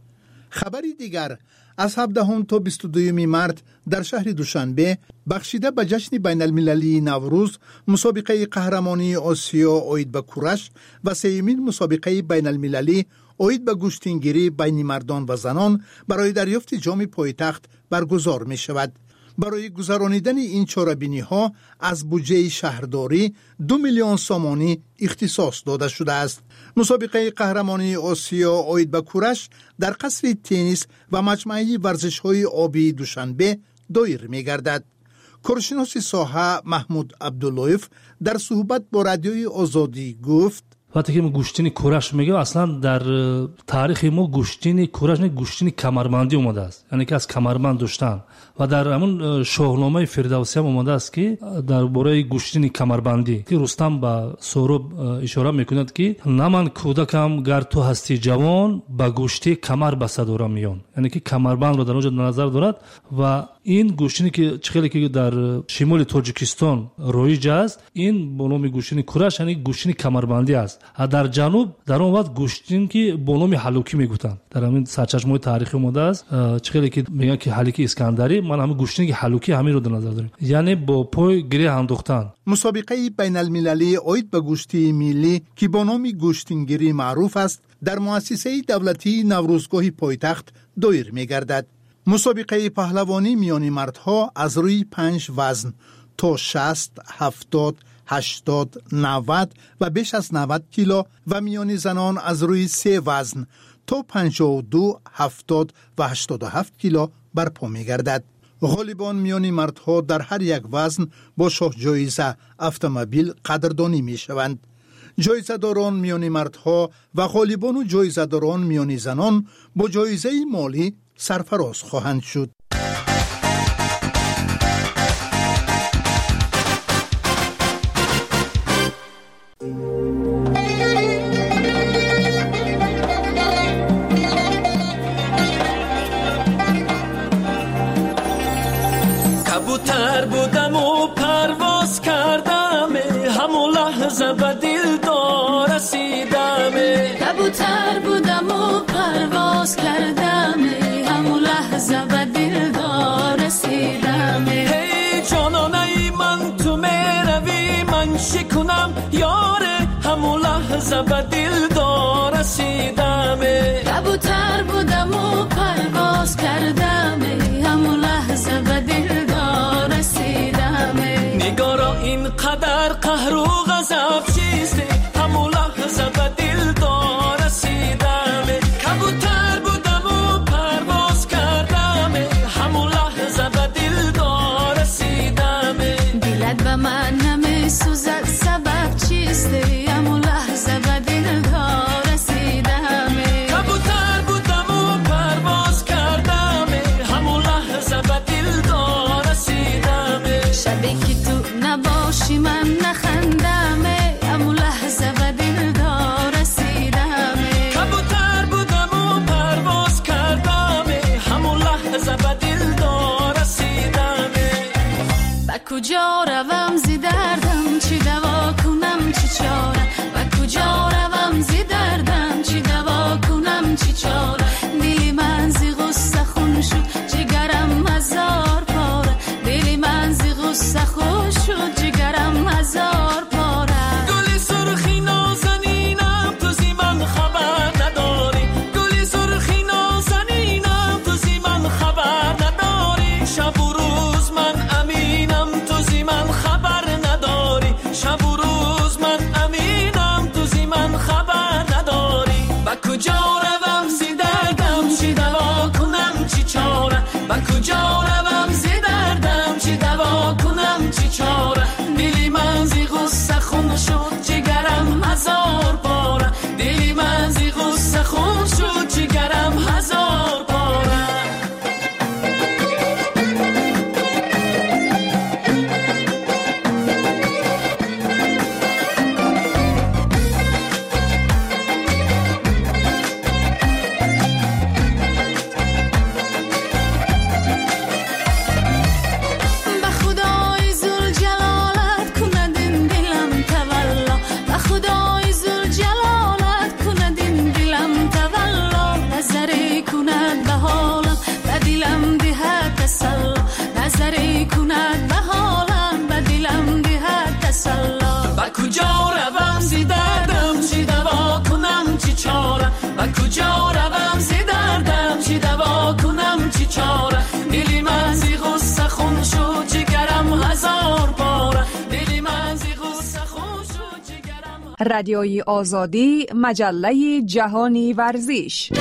خبری دیگر از هفدهم تا بیست و دوم مارس در شهر دوشنبه بخشیده به جشن بین المللی نوروز مسابقه قهرمانی آسیا اوید به کورش و سومین مسابقه بین المللی اوید به گوشتینگیری بین مردان و زنان برای دریافت جام پایتخت برگزار می شود. برای گذرانیدن این چاره‌بینی ها از بودجه شهرداری دو میلیون سامانی اختصاص داده شده است. مسابقه قهرمانی آسیا اوید به کورش در قصر تنیس و مجمع ورزش های آبی دوشنبه دایر می گردد. کارشناس ساحه محمود عبداللهیف در صحبت با رادیوی آزادی گفت وقتی که ما گوشتین کورش میگیم اصلا در تاریخ ما گوشتین کورش نه گوشتین کمربندی اومده است، یعنی که از کمربند داشتن و در همون شاهنامه فردوسی هم اومده است که در باره گوشتین کمربندی که رستم با سهراب اشاره میکند که نه من کودکم گر تو هستی جوان با گوشتی کمر بسد میون، یعنی که کمربند رو در اونجا نظر دارد و این گوشتینی که خیلی که در شمال تاجیکستان رایج است این به نام گوشتین کورش یعنی گوشتین کمربندی است. در جنوب در اون وقت گوشتین که به نام حلوکی میگفتن در همین سرچشمه تاریخی اومده است خیلی که میگن که حلوکی اسکندری من همین گوشتین که حلوکی همین رو در نظر داریم، یعنی با پای گره انداختن. مسابقه بین المللی اوید به گوشتی ملی که با نام گوشتینگیری معروف است در مؤسسه دولتی نوروزگاه پایتخت دایر میگردد. مسابقه پهلوانی میان مردها از روی پنج وزن تا شصت، هفتاد، هشتاد، نود و بیش از نود کیلو و میان زنان از روی سه وزن تا پنجاه و دو، هفتاد و هشتاد و هفت کیلو برپا می‌گردد. غالبان میان مردها در هر یک وزن با شاه جایزه اتومبیل قدردانی می‌شوند. جایزه داران میان مردها و غالبان و جایزه داران میان زنان با جایزه مالی سرفراز خواهند شد. کبوتر بودم و پرواز کردم همون لحظه به دلدار رسیدم. کبوتر بودم و پرواز کردم همون لحظه به دلدار رسیدم. هی جانانه من تو میروی من شکنم یاره همون لحظه به دلدار رسیدم. کبوتر بودم و پرواز کردم همون لحظه به دلدار رسیدم. نگارا اینقدر قهر و غضب چیسته همون لحظه به دلدار رسیدم. کبوتر بودم و پرواز کردم همون لحظه به دلدار رسیدم. دلت به من نمیسوزد سبب چیسته همون لحظه به دلدار رسیدم. کبوتر بودم و پرواز کردم همون لحظه به دلدار رسیدم. شبی که تو نباشی من نخندم همون لحظه به دلدار رسیدم. کبوتر بودم و پرواز کردم همون لحظه به دلدار رسیدم. به کجا روم زی دردم چی دوا کنم چی چاره. به کجا روم زی دردم چی دوا کنم چی چاره. دلی من زی غصه خون شد جگرم هزار پاره. دلی من زی غصه خون شد جگرم هزار پاره. گل سرخی نازنینم تو زی من خبر نداری. گل سرخی نازنینم تو زی من خبر نداری. شب و روز من امینم تو زی من خبر رادیوی آزادی، مجله جهانی ورزش.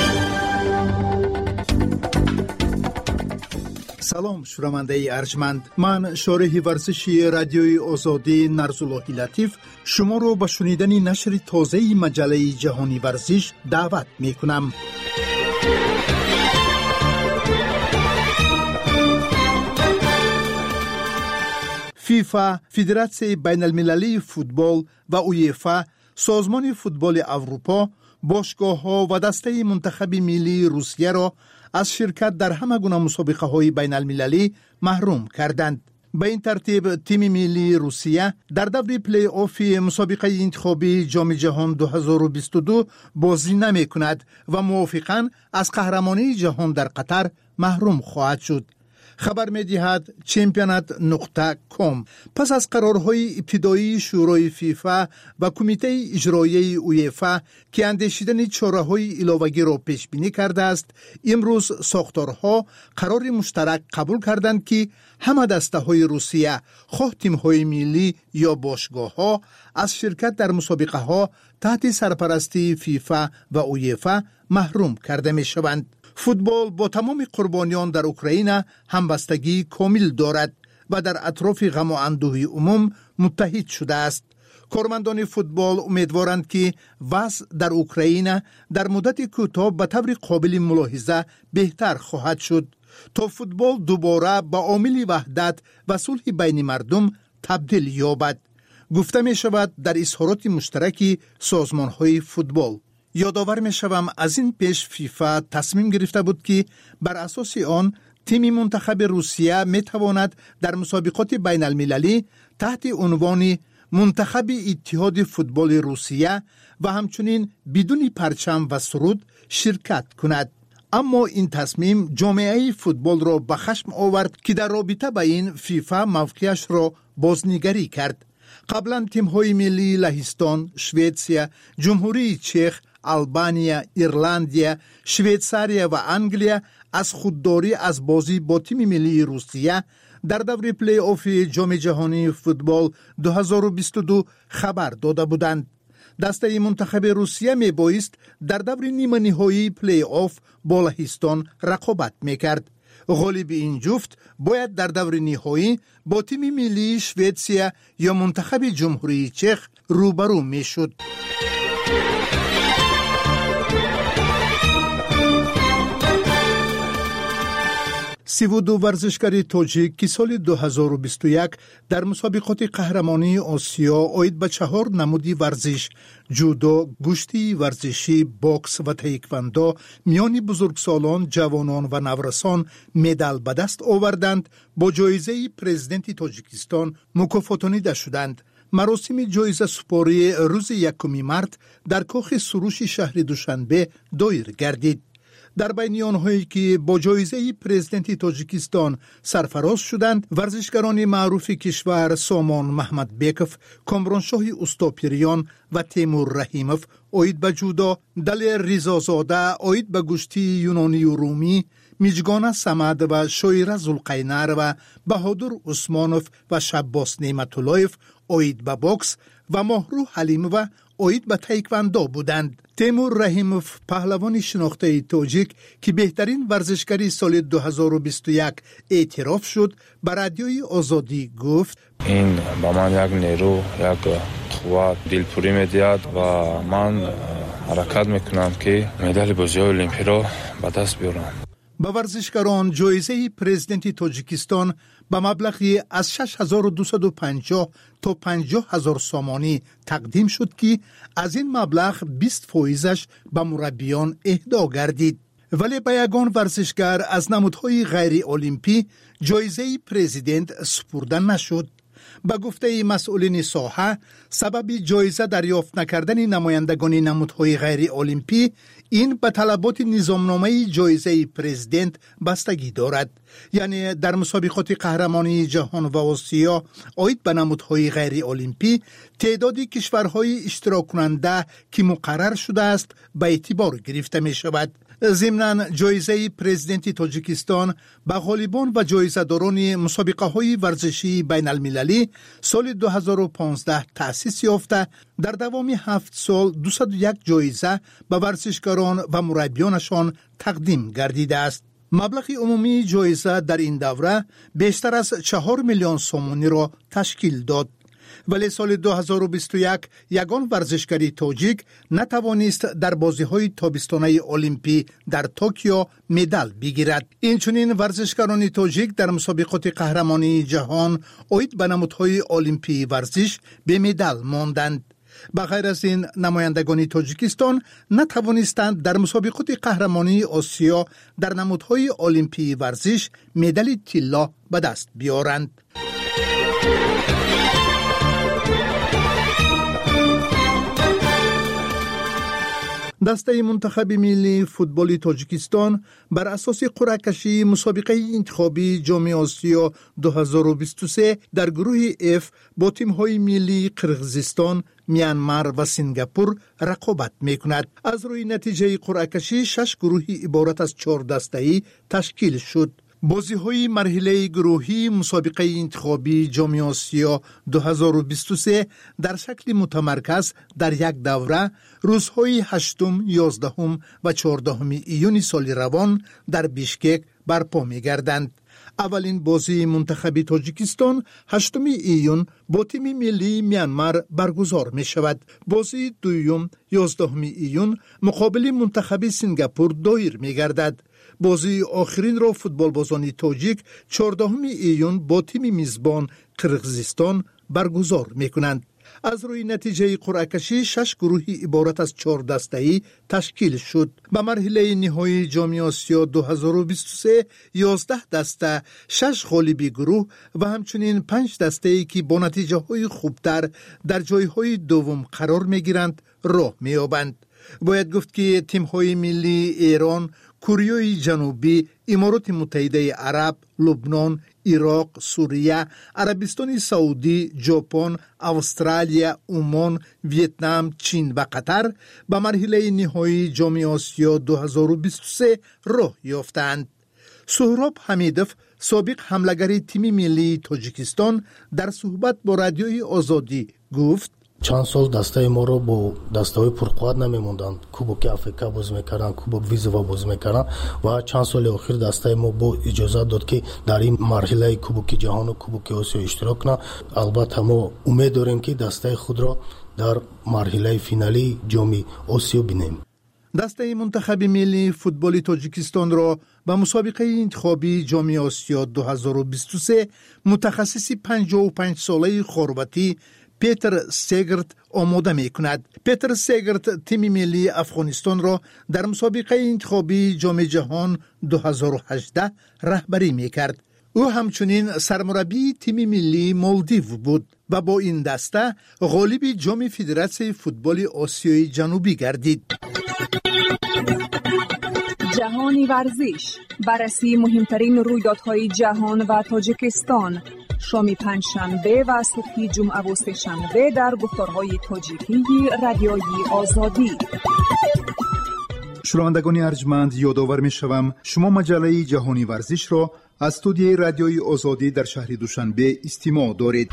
سلام شنونده ارجمند، من شارح ورزشی رادیوی آزادی نرزاللهی لطیف شما رو به شنیدن نشر تازه مجله جهانی ورزش دعوت می کنم. فیفا، فدراسیون بین المللی فوتبال و اویفا، سازمان فوتبال اروپا، باشگاه‌ها و دسته منتخب ملی روسیه را از شرکت در همه گونه مسابقه‌های بین المللی محروم کردند. به این ترتیب تیم ملی روسیه در دور پلی آف مسابقه انتخابی جام جهان دو هزار و بیست و دو بازی نمی کند و موافقاً از قهرمانی جهان در قطر محروم خواهد شد. خبر می دهد چمپیونات نقطه کام. پس از قرارهای ابتدایی شورای فیفا و کمیته اجرایی اویفا که اندیشیدن چاره‌های علاوه‌ای را پیش بینی کرده است، امروز ساختارها قرار مشترک قبول کردند که همه دسته‌های روسیه، خواه تیم‌های ملی یا باشگاه‌ها، از شرکت در مسابقه‌ها تحت سرپرستی فیفا و اویفا محروم کرده می‌شوند. فوتبال با تمام قربانیان در اوکراین همبستگی کامل دارد و در اطراف غم و اندوه عموم متحد شده است. کارمندان فوتبال امیدوارند که وضع در اوکراین در مدت کوتاه به طور قابل ملاحظه بهتر خواهد شد تا فوتبال دوباره به عامل وحدت و صلح بین مردم تبدیل یابد. گفته می شود در اظهارات مشترک سازمان‌های فوتبال. یادآور می شوم از این پیش فیفا تصمیم گرفته بود که بر اساس آن تیم منتخب روسیه می تواند در مسابقات بین المللی تحت عنوان منتخب اتحاد فوتبال روسیه و همچنین بدون پرچم و سرود شرکت کند. اما این تصمیم جامعه فوتبال را به خشم آورد که در رابطه با این فیفا موقعش را بازنگری کرد. قبلا تیم‌های ملی لهستان، شویتسیا، جمهوری چک، آلبانیا، ایرلندیا، شویتساریا و انگلیا از خودداری از بازی با تیم ملی روسیه در دور پلی آف جام جهانی فوتبال دو هزار و بیست و دو خبر داده بودند. دسته منتخب روسیه می بایست در دور نیمه نهایی پلی آف با لهستان رقابت می کرد. غالب این جفت باید در دور نهایی با تیم ملی شویتسیا یا منتخب جمهوری چک روبرو می شد. سی و دو ورزشکار تاجیک که سال دو هزار و بیست و یک در مسابقات قهرمانی آسیا آید به چهار نمودی ورزش، جودو، گشتی ورزشی، باکس و تایکواندو میان بزرگسالان، جوانان و نورسان مدال به دست آوردند، با جایزه پرزیدنت تاجیکستان مکافاتانیده شدند. مراسم جایزه سپاری روز یکم مارس در کاخ سروش شهر دوشنبه دایر گردید. در بین آنهایی که با جایزه پرزیدنت تاجیکستان سرفراز شدند، ورزشکاران معروف کشور سامان محمد بیکوف، کامرانشاه استاپیریان و تیمور رحیموف آید به جودو، دل ریزازاده آید به گشتی یونانی و رومی، میجگان سمد و شایره زلقینر و بهادر عثمانوف و شباس نعمتاللهیف آید به باکس و ماهرو حلیموف آید به تایکواندو بودند. تیمور رحیموف، پهلوان شناخته تاجیک که بهترین ورزشکاری سال دو هزار و بیست و یک اعتراف شد، به رادیوی آزادی گفت: این با من یک نیرو، یک قوت دلپوری می‌دهد و من حرکت میکنم که مدال بازی المپیک را به دست بیارم. به ورزشکاران جایزه پرزیدنت تاجیکستان به مبلغی از شش هزار و دویست و پنجاه تا پنجاه هزار سامانی تقدیم شد که از این مبلغ بیست فایزش به مربیان اهدا گردید. ولی به یگان ورزشکار از نمودهای غیر المپی جایزه پرزیدنت سپرده نشد. به گفته مسئولین ساحه، سبب جایزه دریافت نکردن نمایندگان نمودهای غیر المپی این به طلبات نظامنامه جایزه پرزیدنت بستگی دارد. یعنی در مسابقات قهرمانی جهان و آسیا آید به نمودهای غیر المپی تعدادی کشورهای اشتراک کننده که مقرر شده است به اعتبار گرفته می شود. ضمناً جایزه پرزیدنت تاجیکستان به غالبان و جایزه‌داران مسابقه‌های ورزشی بین المللی سال دو هزار و پانزده تأسیس یافته در دوام هفت سال دویست و یک جایزه به ورزشکاران و مربیانشان تقدیم گردیده است. مبلغ عمومی جایزه در این دوره بیشتر از چهار میلیون سومونی را تشکیل داد. ولی سال دو هزار و بیست و یک یگان ورزشکاری تاجیک نتوانست در بازی‌های تابستانه المپی در توکیو مدال بگیرد. اینچنین ورزشکاران تاجیک در مسابقات قهرمانی جهان اوید به نمودهای المپی ورزش به مدال ماندند. بغیر از این نمایندگان تاجیکستان نتوانستند در مسابقات قهرمانی آسیا در نمودهای المپی ورزش مدال طلا به دست بیارند. دسته منتخب ملی فوتبال تاجیکستان بر اساس قرعه کشی مسابقه انتخابی جام آسیا دو هزار و بیست و سه در گروه F با تیم‌های ملی قرقیزستان، میانمار و سنگاپور رقابت می‌کند. از روی نتیجه قرعه کشی شش گروه عبارت از چهار دسته‌ای تشکیل شد. بازی‌های مرحله گروهی مسابقه انتخابی جام آسیا دو هزار و بیست و سه در شکل متمرکز در یک دوره روزهای هشتم، یازدهم و چهاردهم ایون سال روان در بیشکک برپا می‌گردند. اولین بازی منتخب تاجیکستان هشتم ایون با تیم ملی میانمار برگزار می شود. بازی دوم یازدهم ایون مقابل منتخب سنگاپور دایر می گردد. بازی آخرین را فوتبال بازان تاجیک چهاردهم ایون با تیم میزبان قرقیزستان برگزار می کنند. از روی نتیجه قرعه کشی شش گروه عبارت از چهار دسته‌ای تشکیل شد. به مرحله نهایی جام آسیا دو هزار و بیست و سه یازده دسته، شش غالبی گروه و همچنین پنج دسته‌ای که با نتیجه های خوبتر در جایهای دوم قرار می گیرند راه می یابند. باید گفت که تیم‌های ملی ایران، کره جنوبی، امارات متحده عرب، لبنان، عراق، سوریه، عربستان سعودی، ژاپن، استرالیا، عمان، ویتنام، چین و قطر به مرحله نهایی جام آسیا دو هزار و بیست و سه راه یافتند. سهراب حمیدوف، سابق حمله‌گر تیم ملی تاجیکستان، در صحبت با رادیوی آزادی گفت: چند سال دسته ما رو با دسته های پرقوت نمیموندن. کوبوک افریقا باز میکردن، کوبوک ویزوا باز میکردن و چند سال اخیر دسته ما با اجازه داد که در این مرحله کوبوک جهان و کوبوک آسیا اشتراک کنه. البته ما امید داریم که دسته خود را در مرحله فینالی جام آسیا بینیم. دسته منتخب ملی فوتبال تاجیکستان را به مسابقه انتخابی جام آسیا دو هزار و بیست و سه متخصص پنجاه و پنج ساله خرواتی پیتر سیگرت آماده می کند. پیتر سیگرت تیم ملی افغانستان را در مسابقه انتخابی جام جهان دو هزار و هجده رهبری می کرد. او همچنین سرمربی تیم ملی مالدیو بود و با این دسته غالب جام فدراسیون فوتبال آسیای جنوبی گردید. جهانی ورزش، بررسی مهمترین رویدادهای جهان و تاجیکستان، شام پنجشنبه و صبح جمعه و سه‌شنبه در گفتارهای تاجیکی رادیوی آزادی. شنوندگان ارجمند، یادآور می‌شوم شما مجله جهانی ورزش را از استودیوی رادیوی آزادی در شهر دوشنبه استماع دارید.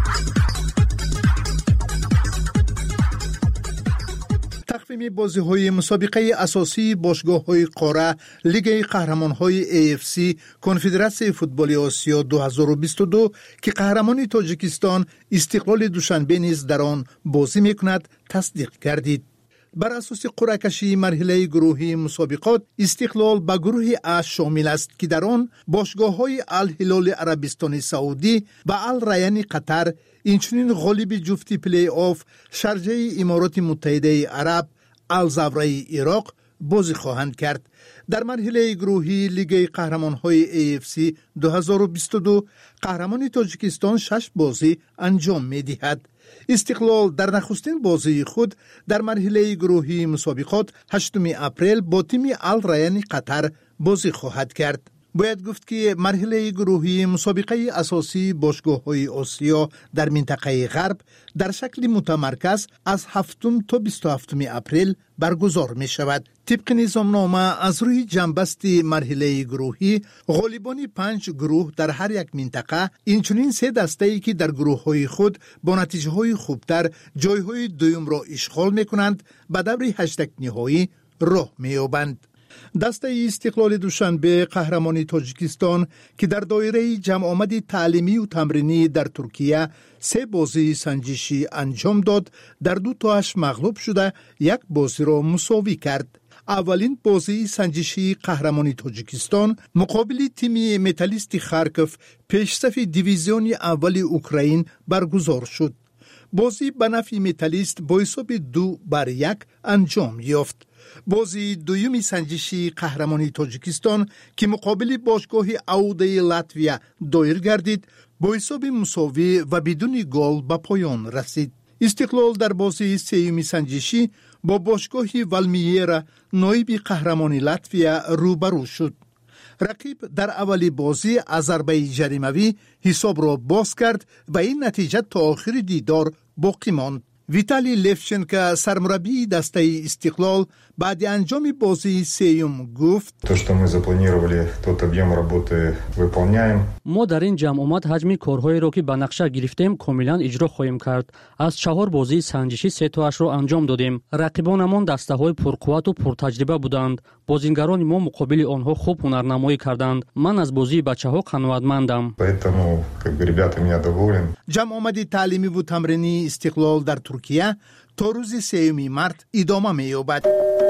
تقویم بازی‌های مسابقه اساسی باشگاه‌های قاره لیگ قهرمان‌های ای اف سی کنفدراسیون فوتبال آسیا دو هزار و بیست و دو که قهرمان تاجیکستان استقلال دوشنبه نیز در آن بازی می‌کند تصدیق گردید. بر اساس قرعه کشی مرحله گروهی مسابقات استقلال به گروه A شامل است که در آن باشگاه‌های الهلال عربستان سعودی و الریان قطر، اینچنین غالب جفتی پلی آف شارجه امارات متحده عرب الزاوره عراق بازی خواهند کرد. در مرحله گروهی لیگ قهرمان‌های ای اف سی دو هزار و بیست و دو قهرمان تاجیکستان شش بازی انجام می‌دهد. استقلال در نخستین بازی خود در مرحله گروهی مسابقات هشتم اپریل با تیم الریان قطر بازی خواهد کرد. باید گفت که مرحله گروهی مسابقه اساسی باشگاه‌های آسیا در منطقه غرب در شکل متمرکز از هفتم تا بیست و هفتم اپریل برگزار می شود. طبق نظامنامه از روی جنبست مرحله گروهی غالبان پنج گروه در هر یک منطقه، اینچنین سه دسته‌ای که در گروه‌های خود با نتیجه‌های خوبتر جای‌های دوم را اشغال می‌کنند به دور هشتگ نهایی راه می‌یابند. دسته استقلال دوشنبه قهرمانی تاجیکستان که در دایره جمع آمد تعلیمی و تمرینی در ترکیه سه بازی سنجشی انجام داد، در دو تاش مغلوب شده یک بازی را مساوی کرد. اولین بازی سنجشی قهرمانی تاجیکستان مقابل تیم متالیست خارکوف پیشصف دیویزیون اول اوکراین برگزار شد. بازی به نفع متالیست با حساب دو بر یک انجام یافت. بازی دویمی سنجشی قهرمانی تاجیکستان که مقابل باشگاه اودای لاتویا دایر گردید با حساب مساوی و بدون گل به پایان رسید. استقلال در بازی سیومی سنجشی با باشگاه والمیرا نایب قهرمانی لاتویا روبرو شد. رقیب در اولی بازی از ضربه جریمه‌ای حساب را باز کرد و این نتیجه تا آخر دیدار باقی ماند. ویتالی لفچنکو سرمربی دسته استقلال بعد انجام بازی سیوم گفت: ما در این جمع آمد حجم کارهایی را که به نقشه گرفتیم کاملا اجرا خواهیم کرد. از چهار بازی سنجشی سه تاش را انجام دادیم. رقیبانمان دسته های پرقوت و پرتجربه بودند. بازیگران ما مقابل آنها خوب هنرنمایی کردند. من از بازی بچه‌ها قناعتمندم. جمع آمد تعلیمی و تمرینی استقلال در ترکیه تا روز سیوم مارت ادامه می‌یابد.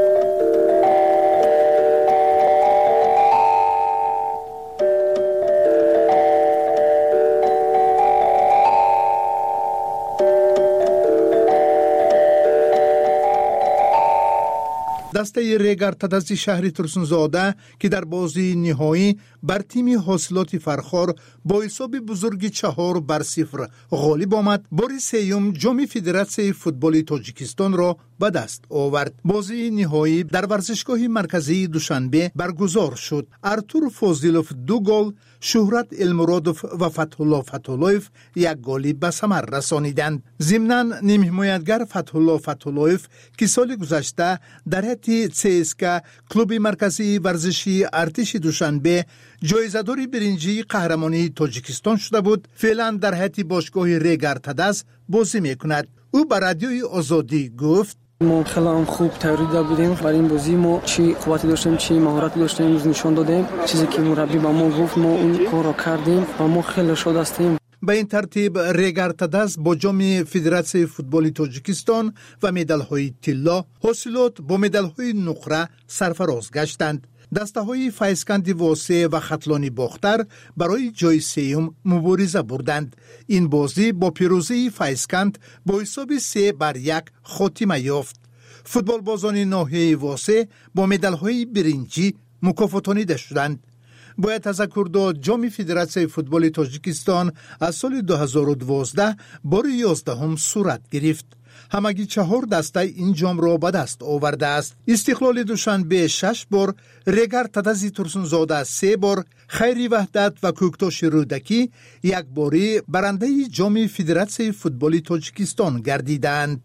دسته ریگارتاداز شهر ترسونزاده که در بازی نهایی بر تیم حاصلات فرخار با حساب بزرگ چهار بر صفر غالب آمد، بار سیوم جام فدراسیون فوتبال تاجیکستان را به دست آورد. بازی نهایی در ورزشگاه مرکزی دوشنبه برگزار شد. ارتور فاضلوف دو گل، شهرت المرادوف و فتح الله فتح اللهیف یک گلی به ثمر رسانیدند. ضمناً نیم حمایتگر فتح الله فتح اللهیف که سال گذشته در هیئت سی اس کے کلوب مرکزی ورزشی ارتش دوشنبه جایزه‌دار برنجی قهرمانی تاجیکستان شده بود، فعلا در هیئت باشگاه ریگارتاداز بازی میکند. او به رادیوی آزادی گفت: ما خیلی هم خوب تیاری داده بودیم برای این بازی. ما چی قوتی داشتیم چی مهارتی داشتیم روز نشان دادیم. چیزی که مربی با ما گفت ما اون کار را کردیم و ما خیلی شاد هستیم. به این ترتیب ریگارتاداز با جام فدراسیون فوتبال تاجیکستان و مدال‌های طلا حاصلات با مدال‌های نقره سرفراز گشتند. دسته‌های فایزکند واسه و خطلانی باختر برای جای سیوم مبارزه بردند. این بازی با پیروزی فایزکند با حساب سه بر یک خاتمه یافت. فوتبال بازان ناحیه واسه با مدال‌های برنجی مکافاتانیده شدند. باید تذکر داد جام فدراسیون فوتبال تاجیکستان از سال دو هزار و دوازده بار یازدهم صورت گرفت. همگی چهار دسته این جام را به دست آورده است. استقلال دوشنبه شش بار، ریگارتاداز ترسونزاده سه بار، خیری وحدت و کوکتاش رودکی یک باری برنده جام فدراسیون فوتبال تاجیکستان گردیدند.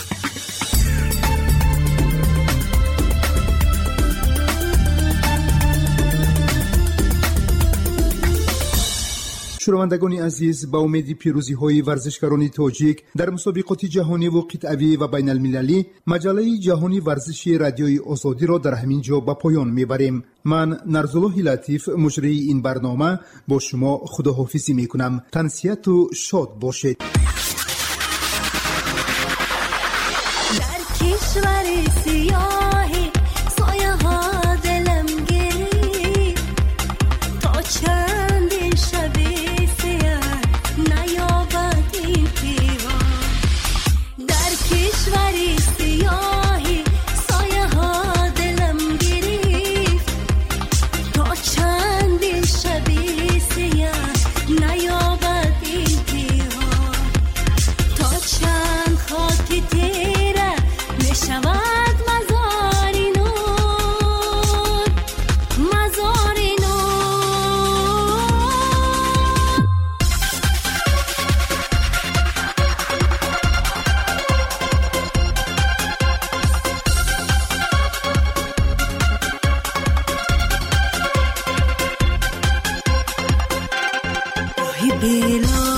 شنوندگان عزیز، با امید پیروزی های ورزشکاران تاجیک در مسابقات جهانی و قطعی و بین المللی، مجله جهانی ورزشی رادیوی آزادی را در همین جا به پایان میبریم. من نرزالله لطیف مجری این برنامه با شما خداحافظی میکنم. تنسیت و شاد باشید. در کشور سیاهی سایه ها دلم گیری تا چند شبی کشوری سیاهی سایه ها دلم گرفت تا چند شبی سیاه نیابد این پیها. بیلا